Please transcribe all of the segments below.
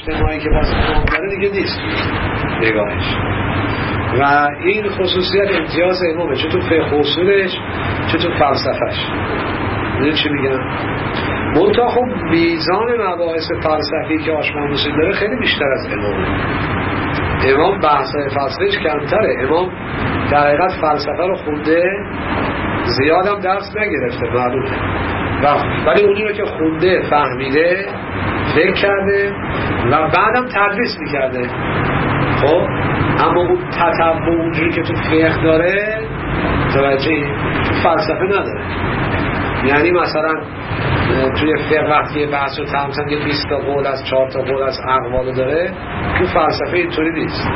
اجتماعی که باز امام داره دیگه نیست نگاهش. و این خصوصیت امتیاز امامه، چه تو فقه اصولش چه تو فلسفهش. میدونی چی میگم؟ منتها خب میزان مباحث فلسفی که آشمان نوسی داره خیلی بیشتر از امامه. امام بحثای فلسفیش کمتره. امام در حقیقت فلسفه رو خونده، زیادم درس نگرفته معلومه، ولی اونی رو که خونده فهمیده، فکر کرده و بعدم تدریس میکرده. خب اما اون تتبع اونجوری که تو فقه داره توجهی تو فلسفه نداره. یعنی مثلا توی فقه وقتی بحث رو تمثل یه 20 تا قول از 4 تا قول از اقوال داره، تو فلسفه اینطوری نیست.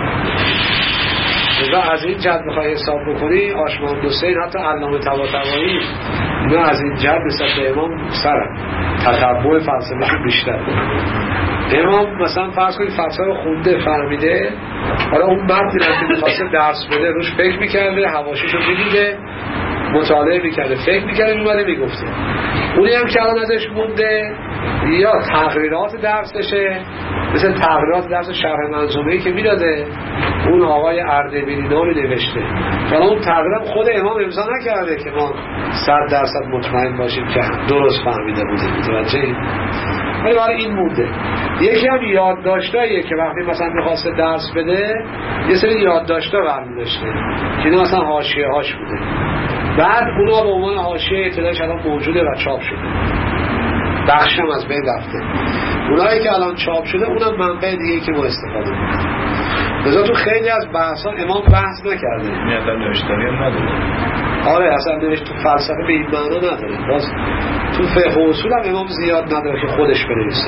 و از این جد بخوای حساب بکنی آشمان حسین حتی علامه طباطبایی اینا از این جد نسبت به امام سرن، تتبع فلسفه‌شون بیشتر. امام مثلا فرض کنید فلسفه رو خونده فهمیده، حالا اون متنی که می‌خواسته درس بده روش فکر می‌کرده، حواشیشو می‌دیده، مطالعه می‌کرده، فکر می‌کرده، می‌ومده میگفته. اونی هم که الان ازش مونده یا تقریرات درسشه، مثل تقریرات درس شرح منظومه‌ای که میداده اون آقای اردبیلی نامی نوشته، حالا اون تقریرم خود امام امضا نکرده که ما 100% مطمئن باشیم که درست فهمیده بوده. متوجهید؟ ولی برای این مونده. یکی هم یادداشتاییه که وقتی مثلا می‌خواسته درس بده یه سری یادداشتا برمی‌داشته که اینا مثلا حاشیه‌هاش بوده، بعد اونا به عنوان حاشیه اطلاعش الان موجوده و چاپ شده، بخشم از بین رفته. اونایی که الان چاپ شده اونم منبع دیگه که ما استفاده می‌کنیم. لذا تو خیلی از بحثا امام بحث نکرده، میادن نوشتاری هم نداره. آره اصلا نوشت تو فلسفه به این معنا نداره. باز تو فقه و اصول هم امام زیاد نداره که خودش بنویسه.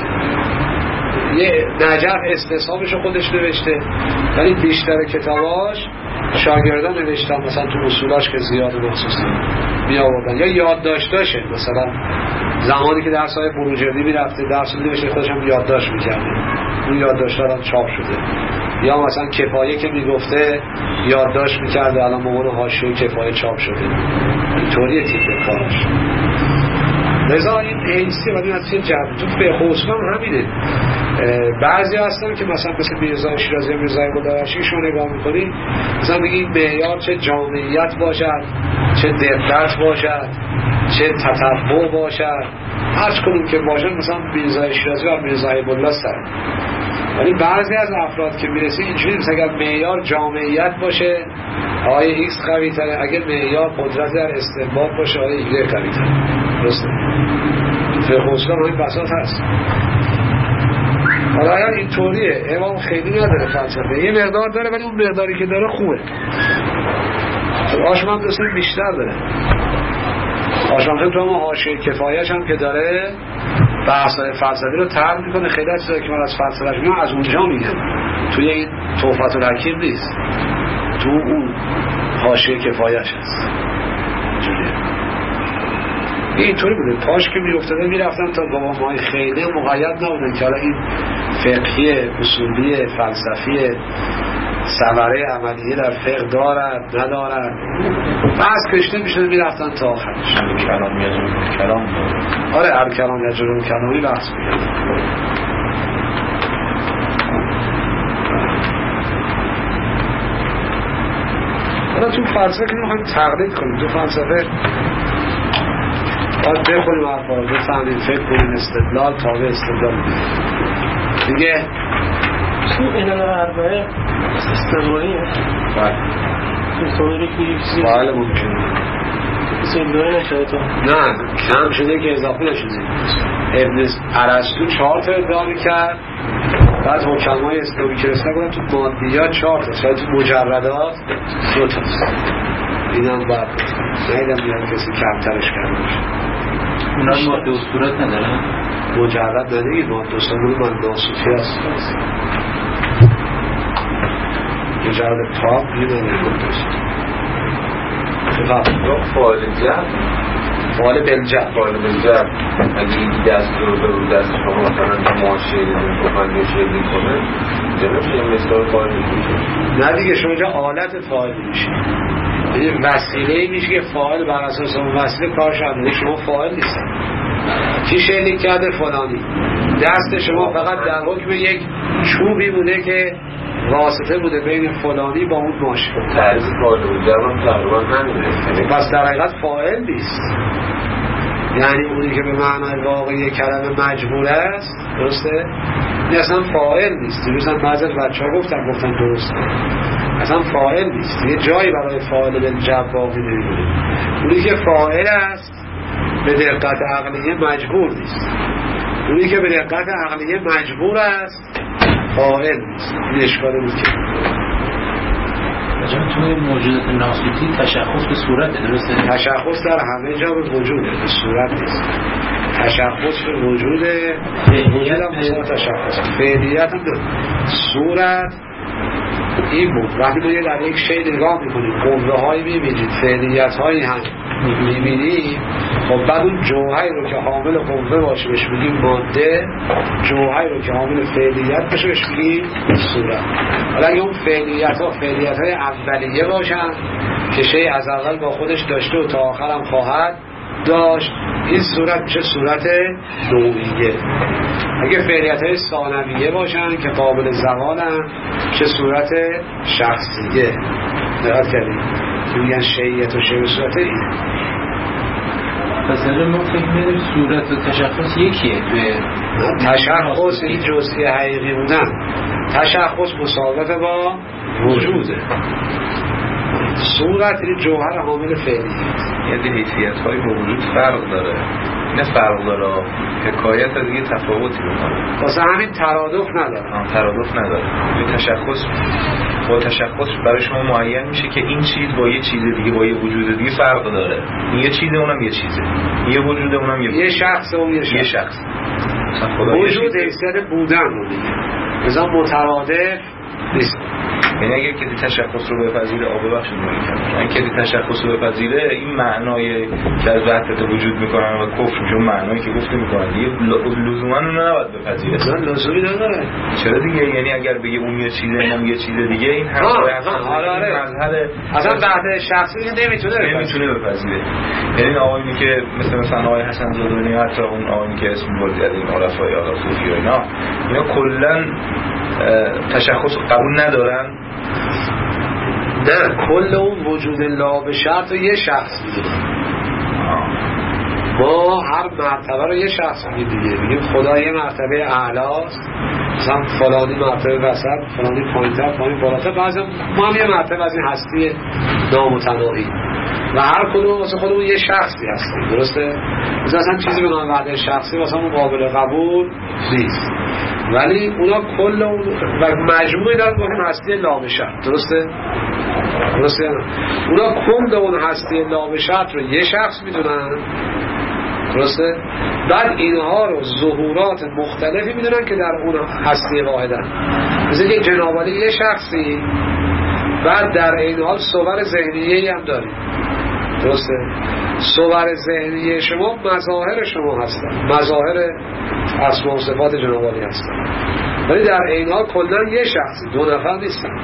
یه نجف استصحابشو خودش نوشته، ولی بیشتر کتاباش شاگردان نوشتن، مثلا تو اصولاش که زیاد مخصوصی می آوردن یا یادداشتاشه. مثلا زمانی که درس‌های بروجردی میرفته درس می‌نوشته، خودش هم یادداشت می‌کرده، اون یادداشت‌ها هم چاپ شده. یا مثلا کفایه که میگفته یادداشت می‌کرده، الان به عنوان حاشیه کفایه چاپ شده. اینطوریه تیپ کارش. لذا این حیثی و این از چه جمع تو فقه و اصول هم همینه. بعضی هستن که مثلا مثل میرزا شیرازی و میرزا بلاشی شما نگاه میکنی مثلا بگی معیار چه جامعیت باشد، چه دقت باشد، چه تتبع باشد، هر کدوم که باشد مثلا میرزا شیرازی و میرزا بلاشی سر. ولی بعضی از افراد که میرسی اینجوری مثلا اگر معیار جامعیت باشه آیه ایکس قوی تره، اگر معیار قدرت در استنباط باشه آیه ایگره قوی تره. درسته؟ تو فقه اصول هم این بساط هست. حالا اگر اینطوریه امام خیلی نداره فلسفه، یه مقدار داره ولی اون مقداری که داره خوبه. آشمان حسین بیشتر داره. آشمان حسین تو هم حاشیه کفایه‌اش هم که داره بحث‌های فلسفی رو طرح میکنه. خیلی از چیزایی که من از فلسفه‌اش میگم از اونجا میگم، توی این تحفة الحکیم نیست، تو اون حاشیه کفایه‌اش هست. اینطوری بوده. پاش که میافتاده میرفتن تا بابامای خیلی مقید نبودن که حالا این فقهی، اصولی، فلسفی، ثمره عملیه در فقه دارد ندارد، بحث کشته میشده میرفتن تا آخرش. کلام یجرون کلام. آره الکلام یجرون کلامی بحث میگن. حالا تو فلسفه که میخوایم تقلید کنیم، تو فلسفه باید بخونیم حرفا رو بفهمیم، فکر کنیم، استدلال تابع استدلال دیگه. تو اینال اربعه استدلالیه؟ بله استدلالی که یک چیزی بله ممکنه استدلالی نشده تو؟ نه کم شده که اضافه نشده. ابن ارسطو 4 تا ادعا میکرد، بعد حکمای اسلامی که رسیدن گفتن تو مادیات 4 تا، شاید تو مجردات 2 تاست. اینم بعد نیدم میاد کسی کمترش کرده باشه. اونا ماده و صورت ندارن؟ مجرد ندهی ماده و صورت من ناسوفی هست. مجرد تاب یه ندهی ماده و صورت فعال جب فعال بلجب اگه یکی دست رو دست شما مثلا ما شیرین کنن یا شیرین کنن جنبش یه مثال فعال میشه. نه دیگه شما جا آلت فعال میشه، یعنی وسیله میشه که فاعل بر اساس اون وسیله کارش انجام. شما فاعل نیستن. کی شلیک کرده؟ فلانی. دست شما فقط در حکم یک چوبی بوده که واسطه بوده بین فلانی با اون ماشین. تعریف فاعل موجب هم تقریبا همینه. پس در حقیقت فاعل نیست، یعنی اونی که به معنای واقعی کلمه مجبور است، درسته؟ این اصلا فاعل نیست. دیروز بعضی بچه‌ها گفتن درسته، اصلا فاعل نیست، یه جایی برای فاعل بالجب باقی نمی‌مونه. اونی که فاعل است به دقت عقلیه مجبور نیست، اونی که به دقت عقلیه مجبور است فاعل نیست. این اشکال بود که مثلا توی موجودات ناسوتی تشخص به صورت درسته؟ تشخص در همه جا به وجوده، به صورت نیست. تشخص به وجوده، وجود هم مثلا تشخص فعلیت هم داره. صورت این بود وقتی ما در یک شی نگاه میکنیم، قوه هایی میبینید، فعلیت هایی هم میبینید، خب بعد اون جوهری رو که حامل قوه باشه بهش میگیم ماده، جوهری رو که حامل فعلیت باشه بهش میگیم صورت. حالا اگه اون فعلیت ها فعلیت های اولیه باشن که شی از اول با خودش داشته و تا آخر هم خواهد داشت، این صورت میشه صورت نوعیه. اگه فعلیت های ثانویه باشن که قابل زوالن چه صورت شخصیه. دقت کردید میگن شیعیت و شیع به صورت اینه. پس ما فکر می‌کنیم صورت و تشخص یکیه. توی تشخص این جزئی حقیقی بودن، تشخص مساوات با وجوده. صورت این جوهر حامل فعلیه، یعنی حیثیت‌های با وجود فرق داره. نه فرق داره، حکایت از یه تفاوتی میکنه. واسه همین ترادف نداره. ترادف نداره. با تشخص برای شما معین میشه که این چیز با یه چیز دیگه، با یه وجود دیگه فرق داره. این یه چیزه، اونم یه چیزه. یه وجود، اونم یه شخص، اون یه شخص. وجود حیثیت بودن رو دیگه. مثلا مترادف نیست. یعنی اگر کسی تشخص رو بپذیره، ببخشید میگم، این کسی تشخص رو بپذیره، این معنای که از وحدت وجود میکنن و کفر میشه، معنایی که گفته میکنن دیگه لزوما اون نباید بپذیره. اصلا لزومی نداره. چرا دیگه؟ یعنی اگر بگه اون یه چیزه اینم یه چیز دیگه، این هم آره اصلا وحدت شخصی نمیتونه بپذیره. یعنی آقایی که مثلا آقای حسن زادانی، حتی اون آقایی که اسم برد از این عرفای آقا صوفی و اینا کلا تشخص قبول ندارن. نه، کل اون وجود لا به شرط یه شخص میدونن. ما هر مرتبه رو یه شخص میدونیم، میگیم خدا یه مرتبه اعلاست، مثلا فلانی مرتبه وسط، فلانی پایین‌تر، فلانی بالاتر، بعضی ما هم یه مرتبه از این هستی نامتناهی و هر کدوم واسه خودمون یه شخصی هستیم، درسته؟ مثلا چیزی به نام وحدت شخصی واسه اون قابل قبول نیست، ولی اونا کل اون و مجموعی دارن با اون هستی لامشت، درسته؟ اونا کل اون هستی لامشت رو یه شخص میدونن، درسته؟ بعد اینها رو ظهورات مختلفی میدونن که در اون هستی واحدن. مثل که جناب علی یه شخصی، بعد در این حال صور ذهنیه‌ای هم داریم، درسته؟ صور ذهنیه شما مظاهر شما هستن، مظاهر اسماء و صفات جناب علی هستن، ولی در این حال کلا یه شخصی، دو نفر نیستن.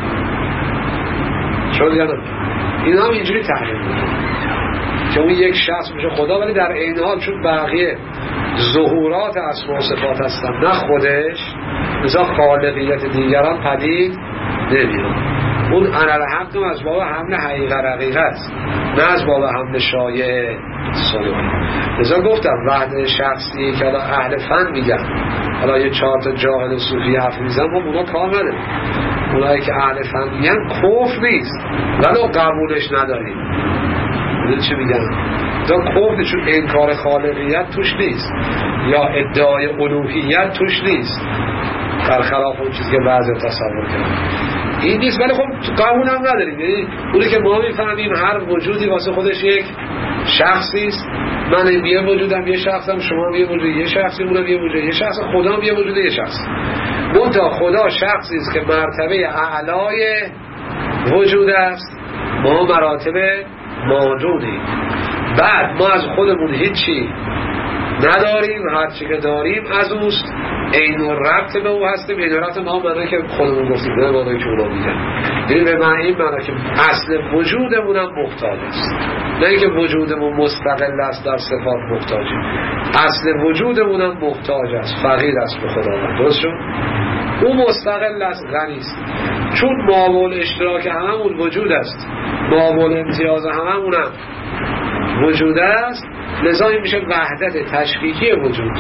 شد یا نه؟ این هم اینجوری تحلیل میکنه که اون یک شخص میشه خدا، ولی در این حال چون بقیه ظهورات اسماء و صفات هستن نه خودش، مثلا خالقیت دیگران پدید نمیاد. اون انالحق هم از باب حمل حقیقت است، نه از باب حمل شایع صدوانی. مثلا گفتم وحدت شخصی که اهل فن میگن، حالا یه 4 تا جاهل صوفی حرف میزن، ما اونا کار نداریم. اونایی که اهل فن میگن کفر نیست ولو قبولش نداریم. میدونی چی میگن؟ دا کفر چون انکار خالقیت توش نیست یا ادعای الوهیت توش نیست، برخلاف اون چیزی که بعضی تصور کردن این نیست، ولی خب قبول هم نداریم. یعنی اونی که ما میفهمیم هر وجودی واسه خودش یک شخصی است. من یه وجودم یه شخصم، شما یه وجود یه شخصی، اونم یه وجود یه شخص، خدا هم یه وجود یه شخص. منتها خدا شخصی است که مرتبه اعلای وجود است، ما مراتب موجودیم. بعد ما از خودمون هیچی نداریم، هرچی که داریم از اوست، عین ربط به او هستیم. عین ربط ما معنی که خودمون گفتیم، نه معنی که اونا میگن، یعنی به معنی این معنی که اصل وجودمون هم محتاج است، نه اینکه وجودمون مستقل است در صفات محتاجیم. اصل وجودمون هم محتاج است، فقیر است به خداوند. درست شد؟ او مستقل است، غنی است. چون ماول اشتراک هممون وجود است، ماول امتیاز هممون هم وجود است، لذا این میشه وحدت تشبیهی وجود.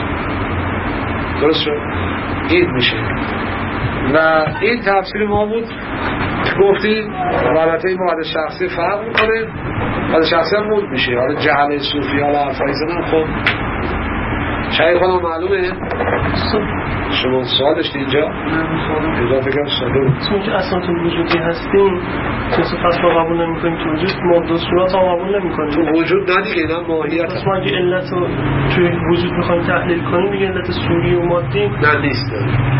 درست شد؟ این میشه و این تفسیر ما بود. گفتیم البته ما از شخصی فرق میکنه، از شخصی هم مود میشه. حالا جهل صوفی ها و حرفای زنم خب شاید خودم معلومه. شما سوال داشتی اینجا؟ اینجا فکرم سوال بود. چون که اصلا تو وجودی هستیم که صفت ما قبول نمی کنیم، تو وجود ما دو صورت هم قبول نمی کنیم. تو وجود ندیگه، اینا ماهیت. پس ما اگه علت رو توی وجود بخوایم تحلیل کنیم دیگه علت سوری و مادی نه نیست.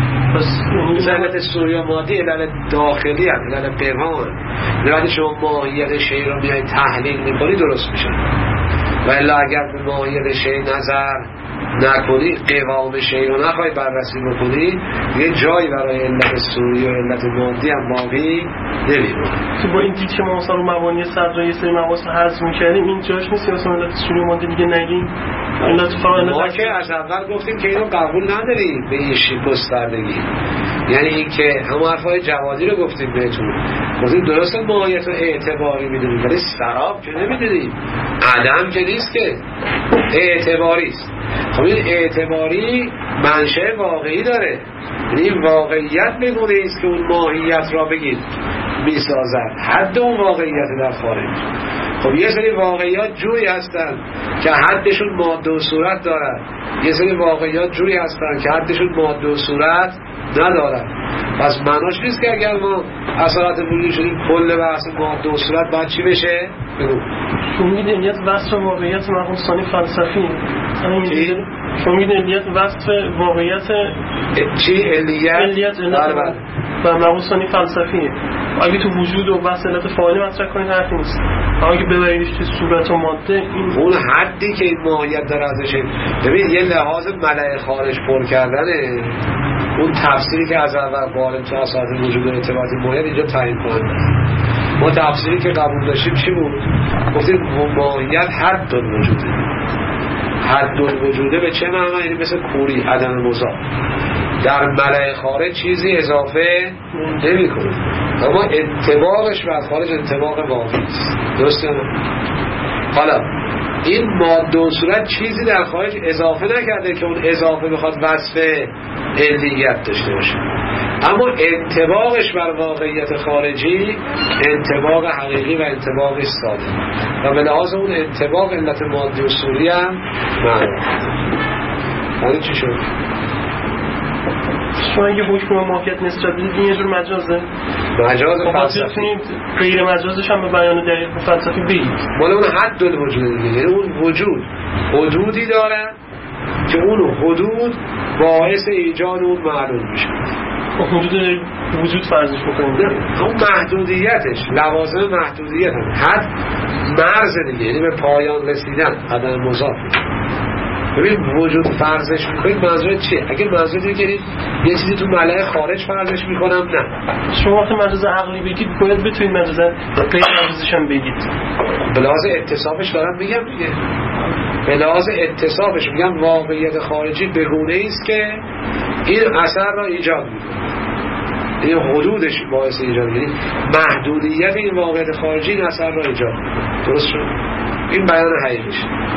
پس علت سوری و مادی علت داخلی هم، علت پنهان. وقتی شما ماهیت شیء رو میای تحلیل میکنی درست میشه. و الا اگر به ماهیت شیء نظر نکنی، قوام شیء رو نخوای بررسی بکنی، یه جایی برای علت سوری و علت مادی هم باقی نمیمونه. تو با این دید که ما مثلا رو مبانی صدر یه سری مواصل حذف میکردیم، این جاش نیست مثلا علت سوری و مادی دیگه نگیم. ما که از اول گفتیم که اینو قبول نداریم به این گستردگی. یعنی این که همون حرفای جوادی رو گفتیم بهتون، گفتیم درست ماهیت رو اعتباری میدونیم ولی سراب که نمیدونیم، عدم که نیست که اعتباری است. خب این اعتباری منشأ واقعی داره، یعنی واقعیت بگونه است که اون ماهیت را بگید میسازد، حد اون واقعیت در خارج. خب یه سری واقعیات جوری هستن که حدشون ماده و صورت دارن، یه سری واقعیات جوری هستن که حدشون ماده و صورت ندارن. پس معناش نیست که اگر ما اصالت وجودی شدیم کل بحث ماده و صورت باید چی بشه؟ بگو شما میگید علیت وصف واقعیت مرحوم ثانی فلسفی، شما میگید علیت وصف واقعیت چی؟ علیت و مرحوم ثانی فلسفی. اگه تو وجود و بحث علت فاعلی مطرح کنید حرفی نیست، اگه ببریدش تو صورت و ماده این اون حدی که این ماهیت داره ازش. ببین یه لحاظ ملأ خارج پر کردنه، اون تفسیری که از اول قائل تو اصالت وجود و ارتباط ماهیت اینجا تعیین کننده. ما تفسیری که قبول داشتیم چی بود؟ گفتیم ماهیت حد وجوده. حد وجوده به چه معنی؟ یعنی مثل کوری، عدم مضاف. در ملأ خارج چیزی اضافه نمی کنه، اما انطباقش بر خارج انطباق واقعی است. درسته؟ حالا این ماده و صورت چیزی در خارج اضافه نکرده که اون اضافه بخواد وصف علیت داشته باشه، اما انطباقش بر واقعیت خارجی انطباق حقیقی و انطباق استاده و به لحاظ اون انطباق علت ماده و صوری هم معنی چی شد؟ شما اگه حکم ماهیت نسبت بدید این یه جور مجازه، مجاز فلسفی، غیر مجازش هم به بیان دقیق فلسفی بگید. مال اون حد وجود دیگه، یعنی اون وجود حدودی داره که اون حدود باعث ایجاد اون معلوم میشه. حدود وجود فرضش بکنیم، اون محدودیتش، لوازم محدودیت هم حد مرز دیگه، یعنی به پایان رسیدن، عدم مضاف. ببین وجود فرضش میکنید منظور چیه؟ اگه منظور دیگه یه چیزی تو ملأ خارج فرضش میکنم، نه شما وقتی مجاز عقلی بگید باید بتونید مجاز غیر مجازش هم بگید. به لحاظ اتصافش دارم میگم دیگه، به لحاظ اتصافش میگم واقعیت خارجی به گونه‌ای است که این اثر را ایجاد میکنه، این حدودش باعث ایجاد، یعنی محدودیت این واقعیت خارجی این اثر را ایجاد میکنه. درست شد؟ این بیان حقیقیش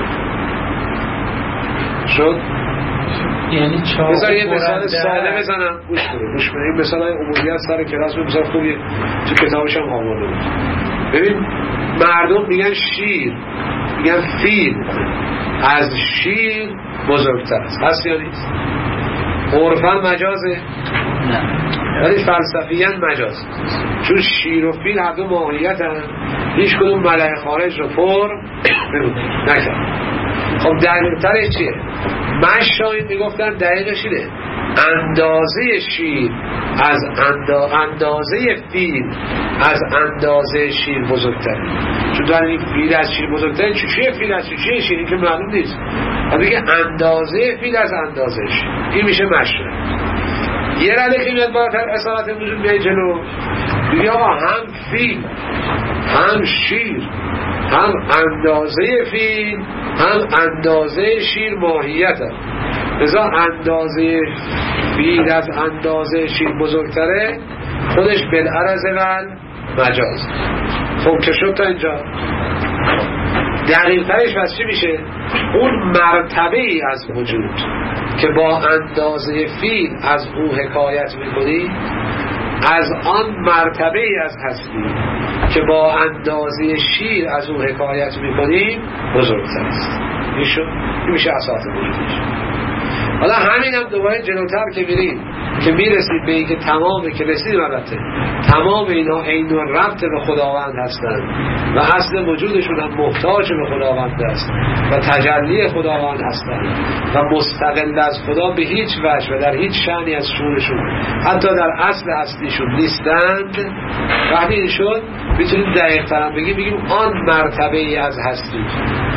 شد. یعنی بذار یه مثال ساده بزنم، گوش کنید. این مثال های عمومیت سر کلاس مثال خوبی تو کتابش هم آورده بود. ببین مردم میگن شیر، میگن فیل از شیر بزرگتر است، هست یا نیست؟ عرفاً مجازه؟ نه، ولی فلسفیاً مجاز، چون شیر و فیل هر دو ماهیت هم هیچ کدوم ملأ خارج رو پر نکرد. خب دقیق‌ترش چیه؟ مشاهین میگفتن دقیقش اینه، اندازه شیر از اندازه فیل از اندازه شیر بزرگتره. چون در این فیل از شیر بزرگتره، چیه فیل از چیه شیر؟ این که معلوم نیست. و دیگه اندازه فیل از اندازش، این میشه مشرع. یه رده که میاد بالاتر اصالت وجود میاد جلو، دیگه آقا هم فیل هم شیر هم اندازه فیل هم اندازه شیر ماهیت هم. لذا اندازه فیل از اندازه شیر بزرگتره، خودش بالعرض ول مجاز. خب که شد تا اینجا دقیق ترش پس چی میشه؟ اون مرتبه ای از وجود که با اندازه فیل از او حکایت میکنی، از آن مرتبه ای از هستی که با اندازه شیر از او حکایت میکنی بزرگتر است. این میشه اساس وجودش. حالا همین هم دوباره جلوتر که میریم که میرسید به این که تمام که رسیدیم البته تمام اینا عین و ربط به خداوند هستند و اصل وجودشون هم محتاج به خداوند است و تجلی خداوند هستند و مستقل از خدا به هیچ وجه و در هیچ شأنی از شؤونشون حتی در اصل اصلیشون نیستند. وقتی این شد میتونیم دقیق تر بگیم آن مرتبه ای از هستی،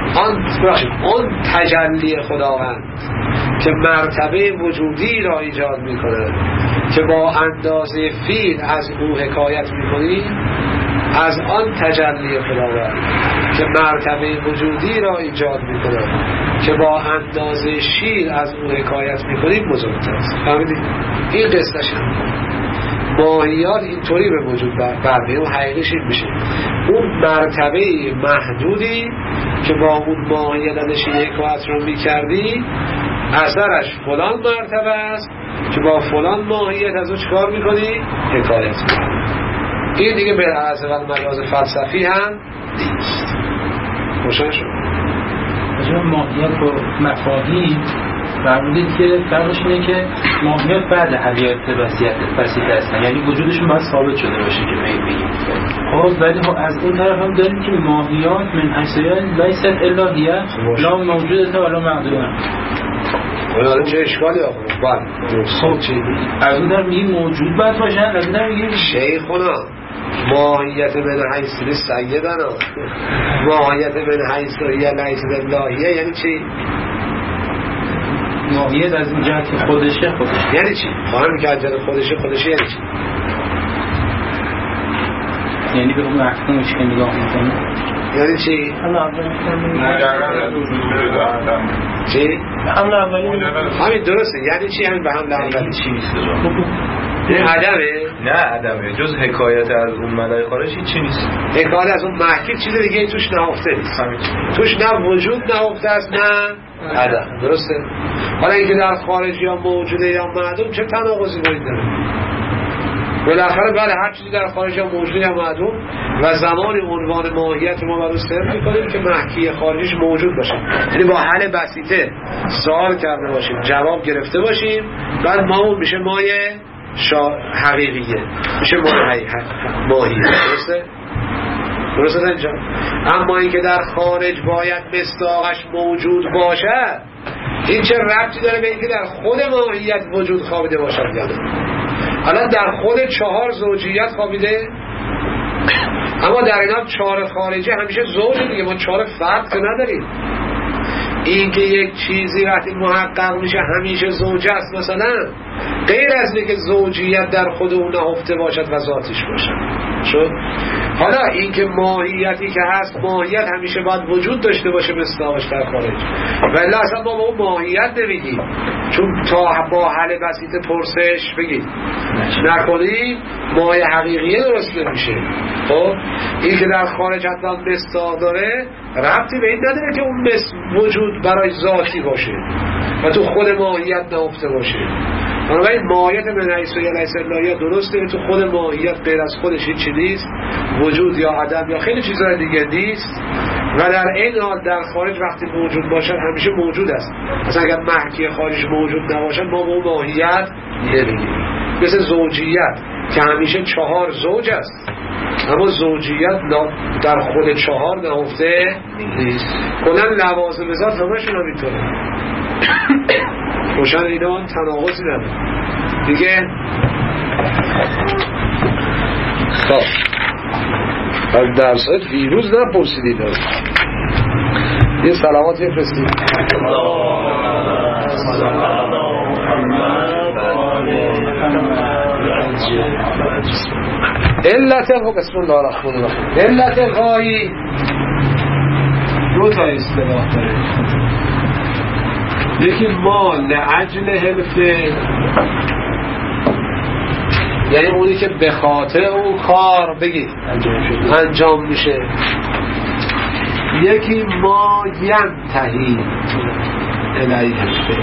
آن تجلی خداوند که مرتبه وجودی را ایجاد میکنه که با اندازه فیل از او حکایت میکنی، از آن تجلی خداوند که مرتبه وجودی را ایجاد میکنه که با اندازه شیر از او حکایت میکنی بزرگتر است. فهمیدید؟ این قصهش ماهیات اینطوری به وجود برمیاد و حقیقیش این میشه اون مرتبه محدودی که با اون ماهیت ازش حکایت رو میکردی اثرش فلان مرتبه است که با فلان ماهیت از اون چکار میکنی؟ حکایت میکنی. این دیگه به عرض و مجاز فلسفی هم نیست. روشن شد؟ ماهیت با مفاهیم فرمودید که فرقش اینه که ماهیت بعد حقیقت وسیله هستن، یعنی وجودشون باید ثابت شده باشه که بگیم. خب ولی از این طرف هم داریم که ماهیات من حیثیت لیست الهیه لا موجوده ولا معدومه. حالا چه اشکالی آخره؟ خب چی؟ از اون طرف میگیم موجود باید باشن، از اون طرف میگیم شیخونا ماهیت من حیثیت سیدنا ماهیت من حیثیت لیست الهیه یعنی چی؟ ماهیت از این جهت خودشه یعنی چی؟ خواهم که از جهت خودشه یعنی چی؟ یعنی به اون محکومش که نگاه میکنه یعنی چی؟ چی؟ حمل اولی همین درسته. یعنی چی همین به حمل اولی؟ چی نیست این عدمه؟ نه عدمه، جز حکایت از اون ملای خارج هیچی نیست. حکایت از اون محکی چیز دیگه توش نهفته نیست، توش نه وجود نهفته است نه عدم. درسته؟ حالا اینکه در خارج یا موجوده یا معدوم چه تناقضی باید داره؟ بالاخره بله هر چیزی در خارج یا موجوده یا معدوم و زمان عنوان ماهیت ما برای صرف میکنیم که محکی خارجیش موجود باشه، یعنی با حل بسیطه سوال کرده باشیم جواب گرفته باشیم بعد ماهون میشه مایه حقیقیه، میشه ماهیه. درسته اینجا؟ اما اینکه در خارج باید مصداقش موجود باشه این چه ربطی داره به اینکه در خود ماهیت وجود خوابیده باشد یا نه؟ الان در خود 4 زوجیت خوابیده، اما در اینا 4 خارجی همیشه زوجه دیگه، ما 4 فرد که نداریم. این که یک چیزی وقتی محقق میشه همیشه زوجه است مثلا، غیر از اینکه زوجیت در خود اون نهفته باشد و ذاتیش باشد شد. حالا این که ماهیتی که هست ماهیت همیشه باید وجود داشته باشه مصداقش در خارج، ولی اصلا ما به اون ماهیت نمیگیم، چون تا با حل بسیط پرسش بگید نکنیم ماهی حقیقیه درست نمیشه. خب این که در خارج حتما مصداق داره ربطی به این نداره که اون وجود برای ذاتی باشه و تو خود ماهیت نهفته باشه. بنابراین ماهیت من حیث لیس الهیه درسته، تو خود ماهیت غیر از خودش هیچی نیست، وجود یا عدم یا خیلی چیزهای دیگه نیست و در این حال در خارج وقتی موجود باشد همیشه موجود است. مثلا اگر محکی خارج موجود نباشد ما به اون ماهیت نمیگیم. مثل زوجیت که همیشه 4 زوج است اما زوجیت در خود 4 نهفته نیست. کلا لوازم ذات همشون هم اینطوره. روشن اینا تناقضی نداره دیگه. خب از درسات ویروز نپرسیدید یه صلوات بفرستید. علت بسم الله الرحمن الرحیم. علت غایی دو تا اصطلاح داره. یکی ما لعجل حلفه، یعنی اونی که به خاطر اون کار بگید انجام میشه. یکی ما ینتهی الیه الفعل،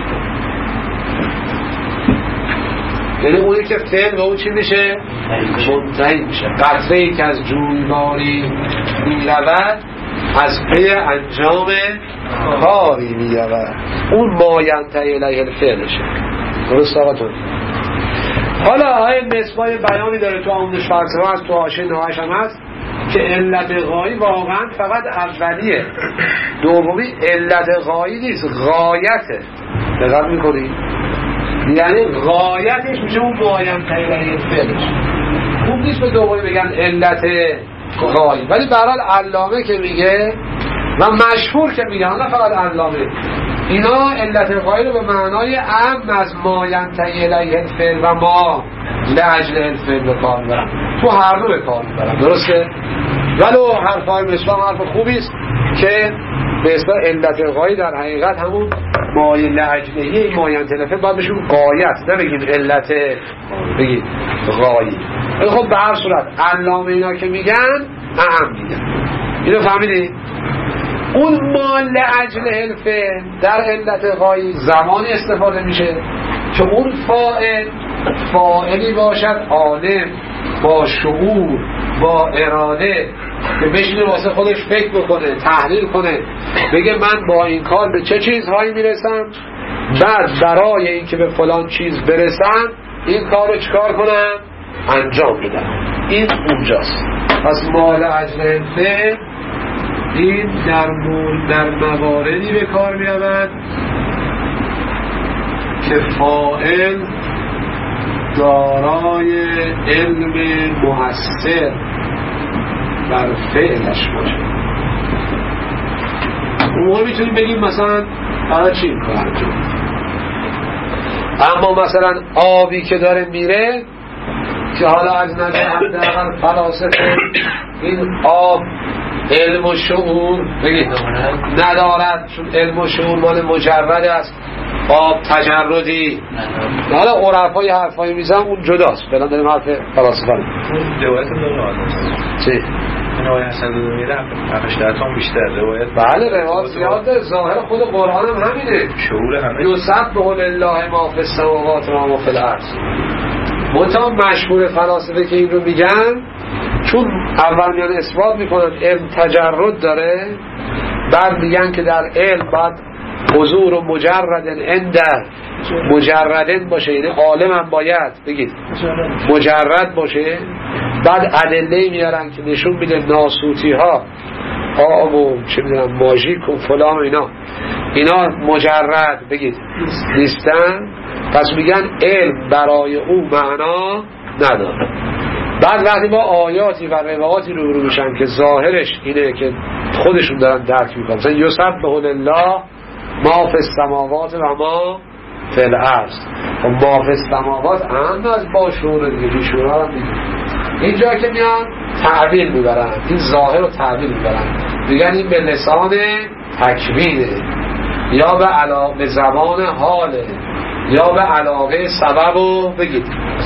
یعنی اونی که فعل به اون چی میشه؟ منتهی میشه. قطره ای که از جویباری میرود از پی انجام کاری میرود، اون ما ینتهی الیه الفعلشه. درست آقاتون؟ حالا های مصباح بیانی داره تو آموزش فلسفه هست، تو حاشیه نهایش هم هست که علت غایی واقعا فقط اولیه، دومی علت غایی نیست، غایته. دقت میکنی؟ یعنی غایتش میشه اون معایم تایلری فعلش. خوب نیست به دومی بگن علت غایی، ولی به هر حال علامه که میگه و مشهور که میگه، نه فقط علامه، اینا علت غایی رو به معنای عام از ما ینتهی الیه الفعل و ما لاجل الفعل به کار میبرن. تو هر دو به کار میبرن. درسته؟ ولو حرفای مثلا حرف خوبی است که به اصطلاح علت غایی در حقیقت همون ما لاجله ما ینتهی الفعل باید بشون غایت، نه بگیم علت، بگیم غایی. خب به هر صورت علامه اینا که میگن عام میگن. اینو فهمیدی؟ اون ما لاجل الفعل در علت غایی زمانی استفاده میشه که اون فاعلی باشد عالم با شعور با اراده که بشینه واسه خودش فکر بکنه، تحلیل کنه، بگه من با این کار به چه چیزهایی میرسم، بعد برای این که به فلان چیز برسم این کار رو چکار کنم؟ انجام بدم. این اونجاست. پس ما لاجل الفعل این در مواردی به کار می رود که فاعل دارای علم مؤثر بر فعلش باشه. اون میتونیم بگیم مثلا برای چی این کار انجام، اما مثلا آبی که داره میره که حالا از نظر حداقل فلاسفه این آب علم و شعور بگید ندارد، چون علم و شعور مال مجرد است، آب تجردی. حالا عرفای حرفایی میزن اون جداست، فعلا داریم حرف فلاسفه. روایت داره چی؟ این آیه حسن دو میره 8 تا بیشتر روایت. بله روایت زیاده. ظاهر خود قرآن هم همینه، شعور همه یسبح لله ما فی السماوات و ما فی الارض. منتها مشهور فلاسفه که این رو میگن چون اول میان اثبات میکنن علم تجرد داره، بعد میگن که در علم باید حضور و مجردن اندر مجردن باشه، یعنی عالم هم باید بگید مجرد باشه. بعد ادله میارن که نشون میده ناسوتی ها آب و چه میدونم ماژیک و فلان و اینا مجرد بگید نیستن. پس میگن علم برای اون معنا نداره. بعد وقتی با آیاتی و روایاتی رو میشن که ظاهرش اینه که خودشون دارن درک میکنن، مثلا یسبح لله ما فی السماوات و ما فی الارض، و ما فی السماوات هم از با شعور دیگه، بی شعور هم دیگه. اینجا که میان تعبیل میبرن، این ظاهر رو تعبیل میبرن، میگن این به لسان تکوینه یا به زبان حاله یا به علاقه سبب و بگید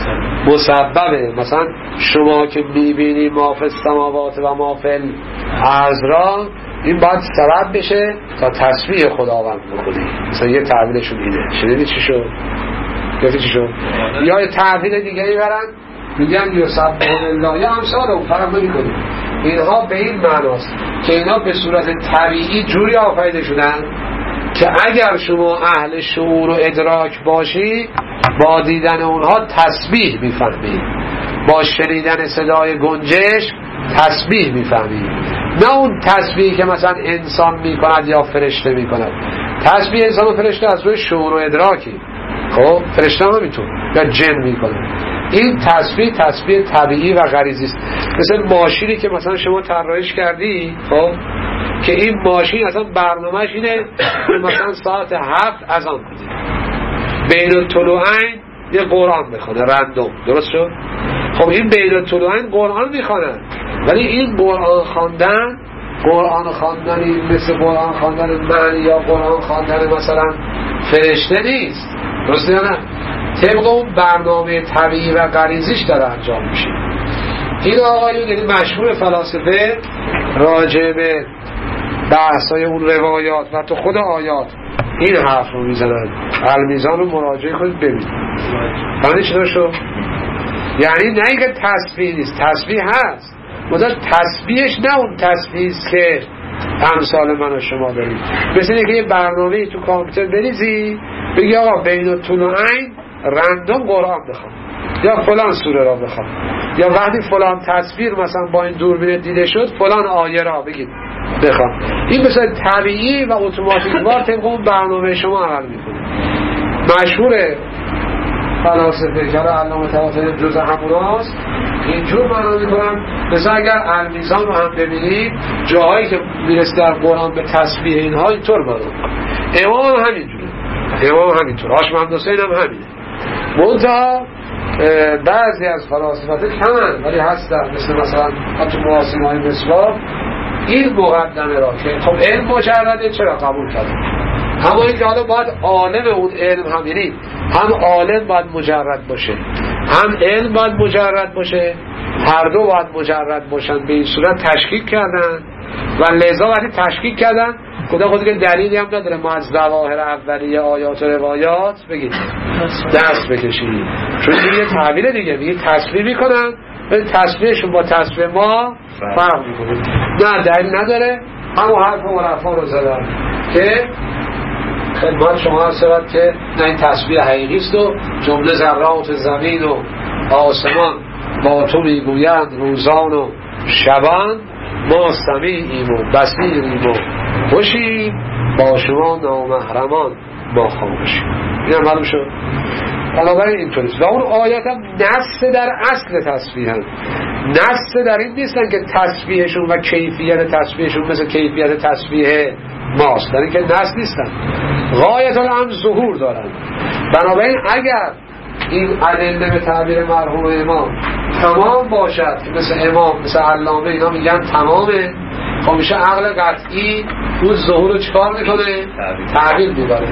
مسببه. مثلا شما که میبینی ما فی السماوات و ما فی الارض را، این باید سبب بشه تا تسبیح خداوند بکنی. مثلا یه تعبیرشون اینه. شنیدی چی شد؟ گفتی چی شد؟ یا یه تعبیر دیگه ای برن میگن یسبح لله یا امثال اون فرق نمی‌کنه. اینها به این معناست که اینا به صورت طبیعی جوری آفریده شدن که اگر شما اهل شعور و ادراک باشی با دیدن اونها تسبیح میفهمی، با شنیدن صدای گنجش تسبیح میفهمی، نه اون تسبیح که مثلا انسان میکند یا فرشته میکند. تسبیح انسان و فرشته از روی شعور و ادراکی، خب فرشته هم همینطور یا جن میکنه. این تسبیح طبیعی و غریزی است. مثل ماشینی که مثلا شما طراحیش کردی، خب که این ماشین اصلا برنامهش اینه مثلا ساعت 7 اذان کنه، بین الطلوعین یه قرآن بخونه رندوم، درست شد؟ خب این بین الطلوعین قرآن میخونه، ولی این قرآن خواندنی مثل قرآن خواندن من یا قرآن خواندن مثلا فرشته نیست، درسته یا نه؟ طبق اون برنامه طبیعی و غریزیش داره انجام میشه. این آقایون یعنی مشهور فلاسفه راجع به بحثای اون روایات و تو خود آیات این حرف رو میزنن. المیزان رو مراجعه کنید ببینید. بنده چطور شد؟ یعنی نه اینکه تسبیح نیست، تسبیح هست، مدار تسبیحش نه اون تسبیحست که امثال من و شما داریم. مثل اینکه یه برنامه تو کامپیوتر بریزی بگی آقا بین الطلوعین رندوم قرآن بخوام یا فلان سوره را بخوام، یا وقتی فلان تصویر مثلا با این دوربین دیده شد فلان آیه را بگید بخوام. این مثلا طبیعی و اتوماتیک وار طبق اون برنامه شما عمل میکنه. مشهور فلاسفه که علامه طباطبایی جز هموناست اینجور معنا میکنن. مثلا اگر المیزان رو هم ببینید جاهایی که میرسه در قرآن به تسبیح اینها اینطور معنا امام هم همینجوره، امام همینطور، هاشم حسین هم همینه. منتها بعضی از فلاسفه کمن ولی هستن، مثلا حتی معاصرین های مصباح این مقدمه را که خب علم مجرده چرا قبول کرده، اما اینکه حالا باید عالم اون علم هم، یعنی هم عالم باید مجرد باشه هم علم باید مجرد باشه، هر دو باید مجرد باشن. به این صورت تشکیک کردن و لذا وقتی تشکیک کردن خود که دلیلی هم نداره ما از ظواهر اولیه آیات و روایات بگید دست بکشید، چون یه تعبیر دیگه میگه تسبیح میکنن ولی تسبیحشون با تسبیح ما فرق میکنه. نه دلیل نداره، همون حرف عرفا رو زدن که خدمت شما هست که نه این تسبیح حقیقی است و جمله ذرات زمین و آسمان با تو میگویند روزان و شبان، ما سمیعیم و بصیریم و خوشیم با شما نامحرمان ما خاموشیم. این هم معلوم شد. بنابراین اینطوریست و اون آیات هم نص در اصل تسبیح هم، نص در این نیستن که تسبیحشون و کیفیت تسبیحشون مثل کیفیت تسبیح ماست، در این که نص نیستن، غایت الامر ظهور دارن. بنابراین اگر این ادله به تعبیر مرحوم امام تمام باشد که مثل امام مثل علامه اینا میگن تمامه، خب میشه عقل قطعی اون ظهور رو چکار میکنه؟ تعبیر میبره.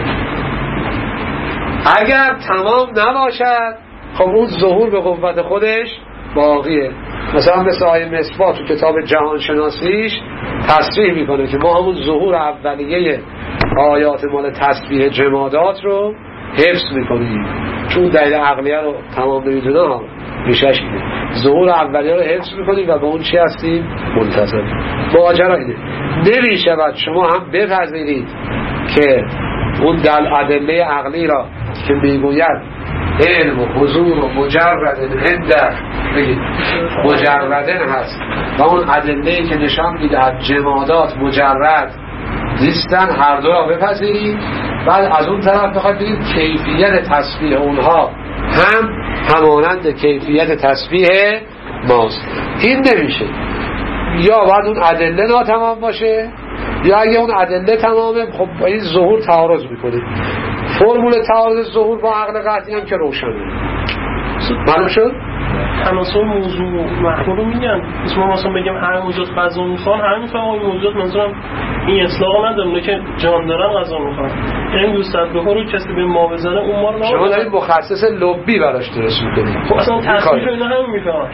اگر تمام نباشد خب اون ظهور به قوت خودش باقیه. مثلا مثل آیه مصباح تو کتاب جهانشناسیش تصریح میکنه که ما همون ظهور اولیه آیات مال تسبیح جمادات رو حفظ میکنیم، چون دلیل عقلیه رو تمام نمیدونه ها میشش اینه، ظهور اولیه رو حفظ میکنیم و به اون چی هستیم؟ منتظر. ماجرا اینه نمیشود شما هم بپذیرید که اون دل ادله عقلی را که میگوید علم و حضور و مجردن هنده بگید مجردن هست و اون ادله‌ای که نشان میدهد جمادات مجرد نیستن، هر دو را بپذیرید. بعد از اون طرف بخواید بگید کیفیت تسبیح اونها هم همانند کیفیت تسبیح ماست. این نمیشه، یا باید اون ادله ناتمام باشه یا اگه اون ادله تمامه خب با این ظهور تعارض میکنه. فرمول تعارض ظهور با عقل قطعی هم که روشنه. معلوم شد؟ تناسب موضوع محمول رو میگن اسم مثلا بگم هر موجود غذا میخوان، هر میفهم این موجود منظورم این اطلاق ندارم که جان دارن غذا میخوان، یعنی دوست داره رو کسی به ما بزنه اون ما رو نمی‌فهمه. شما دارید مخصص لبی براش درست میکنید. خب اصلا تصویر اینا هم میفهمن.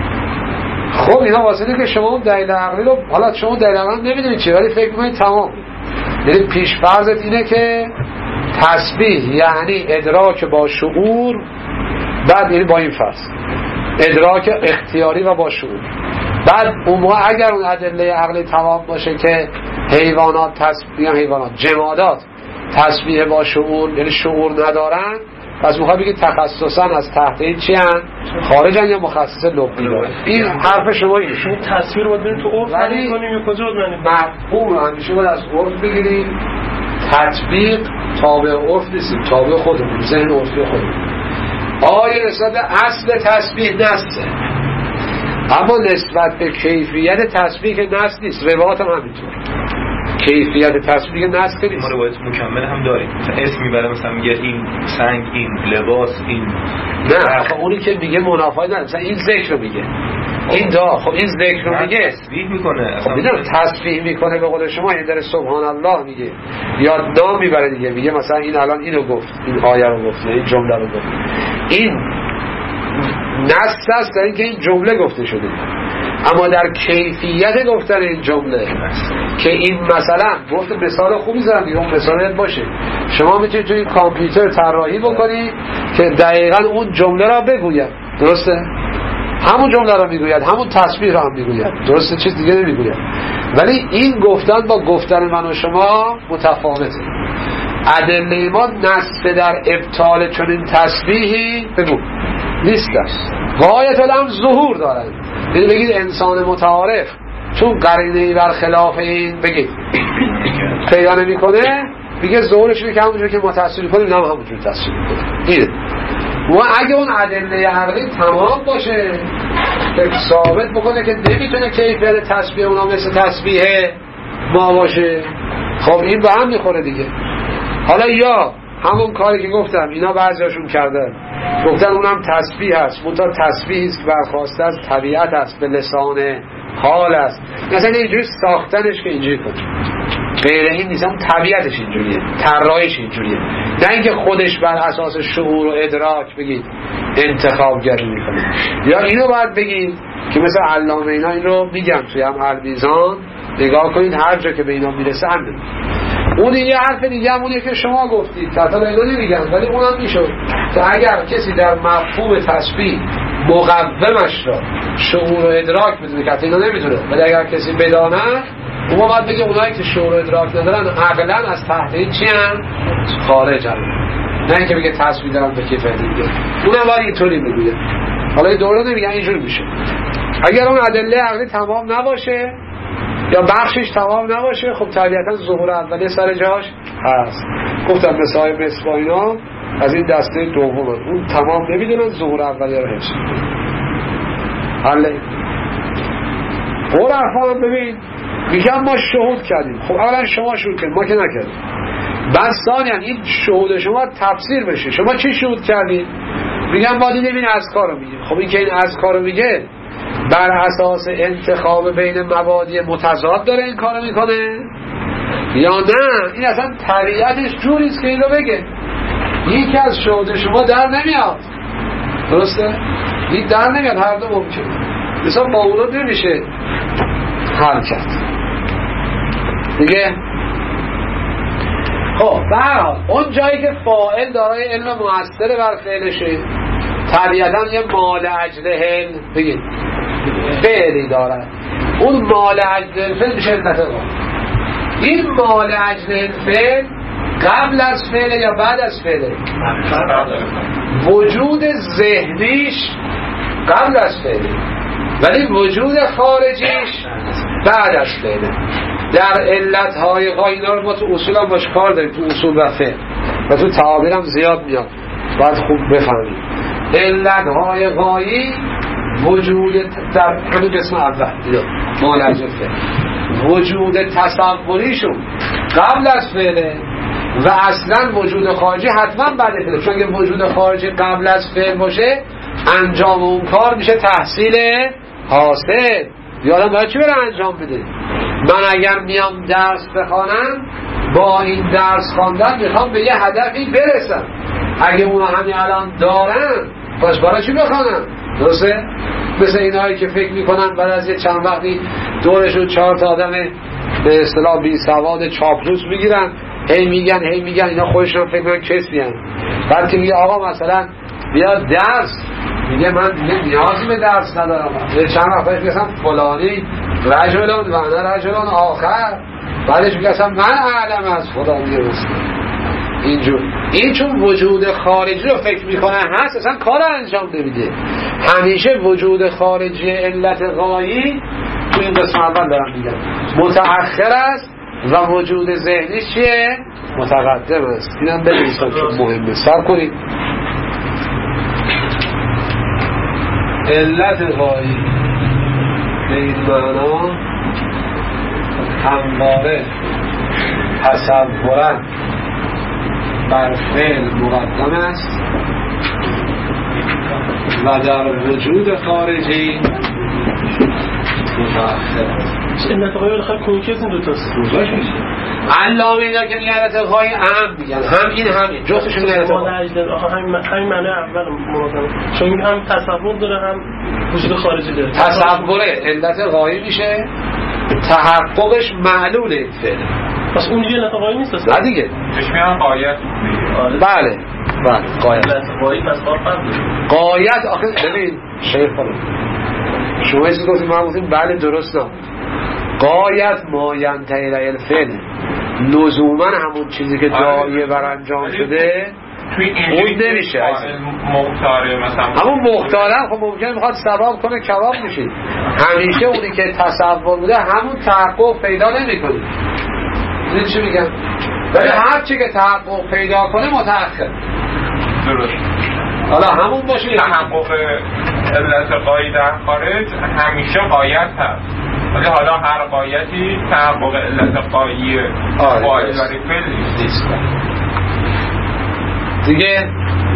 خب اینا واسه که شما اون دلیل عقلی رو حالا شما دلیل عقلی نمیدونید چیه ولی فکر میکنید تمام. یعنی پیش فرضت اینه که تسبیح یعنی ادراک با شعور، بعد یعنی با این فرض ادراک اختیاری و با شعور، بعد اون موقع اگر اون ادله عقلی تمام باشه که حیوانات جمادات تسبیح با شعور یعنی شعور ندارن، پس میخواد بگید تخصصا از تحت این چی هن؟ خارجن یا مخصص لبی دارن. این حرف شما اینه. شما تصویر باید بریم تو عرف کنیم یا کجا باید بریم؟ مفهوم همیشه باید از عرف بگیریم، تطبیق تابع عرف نیستیم، تابع خودمون، ذهن عرفی خودمون. آیه نسبت اصل تسبیح نسته، اما نسبت به کیفیت تسبیح که نسل نیست. روایات هم همینطور. کیفیت تصویر دیگه نسخ نیست. ما روایت مکمل هم داریم، مثلا اسم میبره، مثلا میگه این سنگ، این لباس، این نه خب اونی که میگه منافات نداره، مثلا این ذکر رو میگه این خب این ذکر رو میگه تصویح میکنه، خب میدونم تصویح میکنه به قول شما، این در سبحان الله میگه یا نام میبره دیگه، میگه مثلا این الان اینو گفت، این آیه رو گفت، این جمله رو گفت. این نص است در اینکه این جمله گفته شده، اما در کیفیت گفتن این جمله که این مثلا گفت مثال خوبی زدم دیگه، اون مثال باشه شما میتونید توی کامپیوتر طراحی بکنی که دقیقاً اون جمله را بگوید، درسته؟ همون جمله را میگوید، همون تسبیح را هم میگوید، درسته؟ چیز دیگه نمیگوید. ولی این گفتن با گفتن من و شما متفاوته. ادله ما نص در ابطال چنین تسبیحی بگو نیست است، غایت الامر ظهور دارد. یعنی بگید انسان متعارف چون قرینه‌ای برخلاف این بگید پیدا نمی‌کنه، میگه ظهورش اینه که همونجوری که ما تصویر کنیم هم همونجوری تصویر کنیم. اینه. و اگه اون ادله عقلی تمام باشه که ثابت بکنه که نمیتونه کیفیت تسبیح اونا مثل تسبیح ما باشه، خب این به هم میخوره دیگه. حالا یا همون کاری که گفتم اینا بعضیاشون کردن، گفتن اونم تسبیح هست، منتها تسبیح است که برخواسته از طبیعت است، به لسان حال است، مثلا اینجوری ساختنش که اینجوری کنه، غیر این نیست، اون طبیعتش اینجوریه، طراحیش اینجوریه، نه اینکه خودش بر اساس شعور و ادراک بگید انتخاب گری میکنه. یا اینو باید بگید که مثل علامه اینا این رو میگم توی هم المیزان، نگاه کنید هر جا که به اینا میرسه همین. اون یه حرف دیگه همونیه که شما گفتید که حتی اینا نمیگم، ولی اونم میشد که اگر کسی در مفهوم تسبیح مقومش را شعور و ادراک بدونه که حتی اینا نمیدونه، ولی اگر کسی بدانه اون باید بگه اونایی که شعور و ادراک ندارن عقلا از تحت این چی هم؟ خارج هم، نه اینکه بگه تسبیح دارن به کیفیت دیگه، اونم باید اینطوری بگه. حالا این دوره نمیگن اینجوری میشه. اگر اون ادله عقلی تمام نباشه یا بخشش تمام نباشه، خب طبیعتا ظهور اولیه سر جاش هست. گفتم مثال مصباح اینا از این دسته دوم، اون تمام نمیدونن ظهور اولیه رو حفظ حله. قول ارفان ببین میگم ما شهود کردیم، خب اولا شما شهود کردیم، ما که نکردیم. بعد ثانیاً این شهود شما تفسیر بشه، شما چی شهود کردید؟ میگم ما دیدیم این اذکار رو میگیم. خب این که این اذکار رو میگه بر اساس انتخاب بین مبادی متضاد داره این کارو میکنه یا نه این اصلا طبیعتش جوریست که این رو بگه؟ یکی از شهود شما در نمیاد، درسته؟ این در نمیاد، هر دو ممکنه، مثلا با اونو نمیشه حل کرد دیگه. خب برحال اون جایی که فاعل دارای علم مؤثر بر فعلشه، طبیعتا یه مال اجل هل بگید فعلی دارد، اون مال اجل فعل میشه علت قا. این مال اجل فعل قبل از فعل یا بعد از فعل؟ وجود ذهنیش قبل از فعل، ولی وجود خارجیش بعد از فعل. در علتهای غاینا رو ما تو اصول هم باش کار داریم، تو اصول و فعل و تو تعابیر هم زیاد میاد، باید خوب بفهمید. علتهای غایی وجود در همین قسم اول مالجه فعل، وجود تصوریشون قبل از فعله و اصلا وجود خارجی حتما بعد فعله، چون اگه وجود خارجی قبل از فعل باشه انجام اون کار میشه تحصیل حاصل. یادم باید چی بره انجام بده؟ من اگر میام درس بخوانم با این درس خواندن میخوام به یه هدفی برسم، اگه اونا همین الان دارن پس برای چی بخوانم؟ درسته؟ مثل اینایی که فکر میکنن بعد از یه چند وقتی دورشون 4 تا آدم به اصطلاح بی سواد چاپلوس میگیرن، هی میگن اینا خودشون فکر میکنن کسی هستن. بعد که میگه آقا مثلا بیا درس، میگه من دیگه نیازی به درس ندارم. یه چند وقت بهش میگم فلانی رجلون و انا رجلون آخر، بعدش میگه من اعلم از فلانی رسول. اینجور این چون وجود خارجی رو فکر میکنه هست، اصلا کار انجام نمیده. همیشه وجود خارجی علت غایی تو این قسم اول دارم میگم متأخر است و وجود ذهنی چیه؟ متقدم است. اینم بنویسم چون مهمه. سر کنید علت غایی به این معنا همواره تصورا بر فعل مقدم است و در وجود خارجی متأخر است. علت غایی بالاخره کنکه از این دو تاست. روزاش میشه علامه اینا که میگن علت غایی هم میگن هم این جفتشون علت غایی. همین معنی اول مرادم چون هم تصور داره هم وجود خارجی داره. تصوره علت غایی میشه، تحققش معلول این فعل. پس اون دیگه علت غایی نیست اصلا. نه دیگه چش میان قایت. بله قایت. علت غایی پس قایت آخه ببین شیخ خانم شما چیزی گفتیم ما گفتیم بله درست نبود. قایت ما ینتهی الی الفعل لزوما همون چیزی که داعیه بر انجام شده اون نمیشه. مختاره مثلا همون مختاره خب ممکنه میخواد ثواب کنه کباب میشه. همیشه اونی که تصور بوده همون تحقق پیدا نمیکنه. این چی میگم؟ ولی هر چی که تحقق پیدا کنه متأخر. درست. حالا همون باشه تحقق علت غایی در خارج همیشه غایت هست، ولی حالا هر غایتی تحقق علت غایی فاعل و فعل نیست دیگه.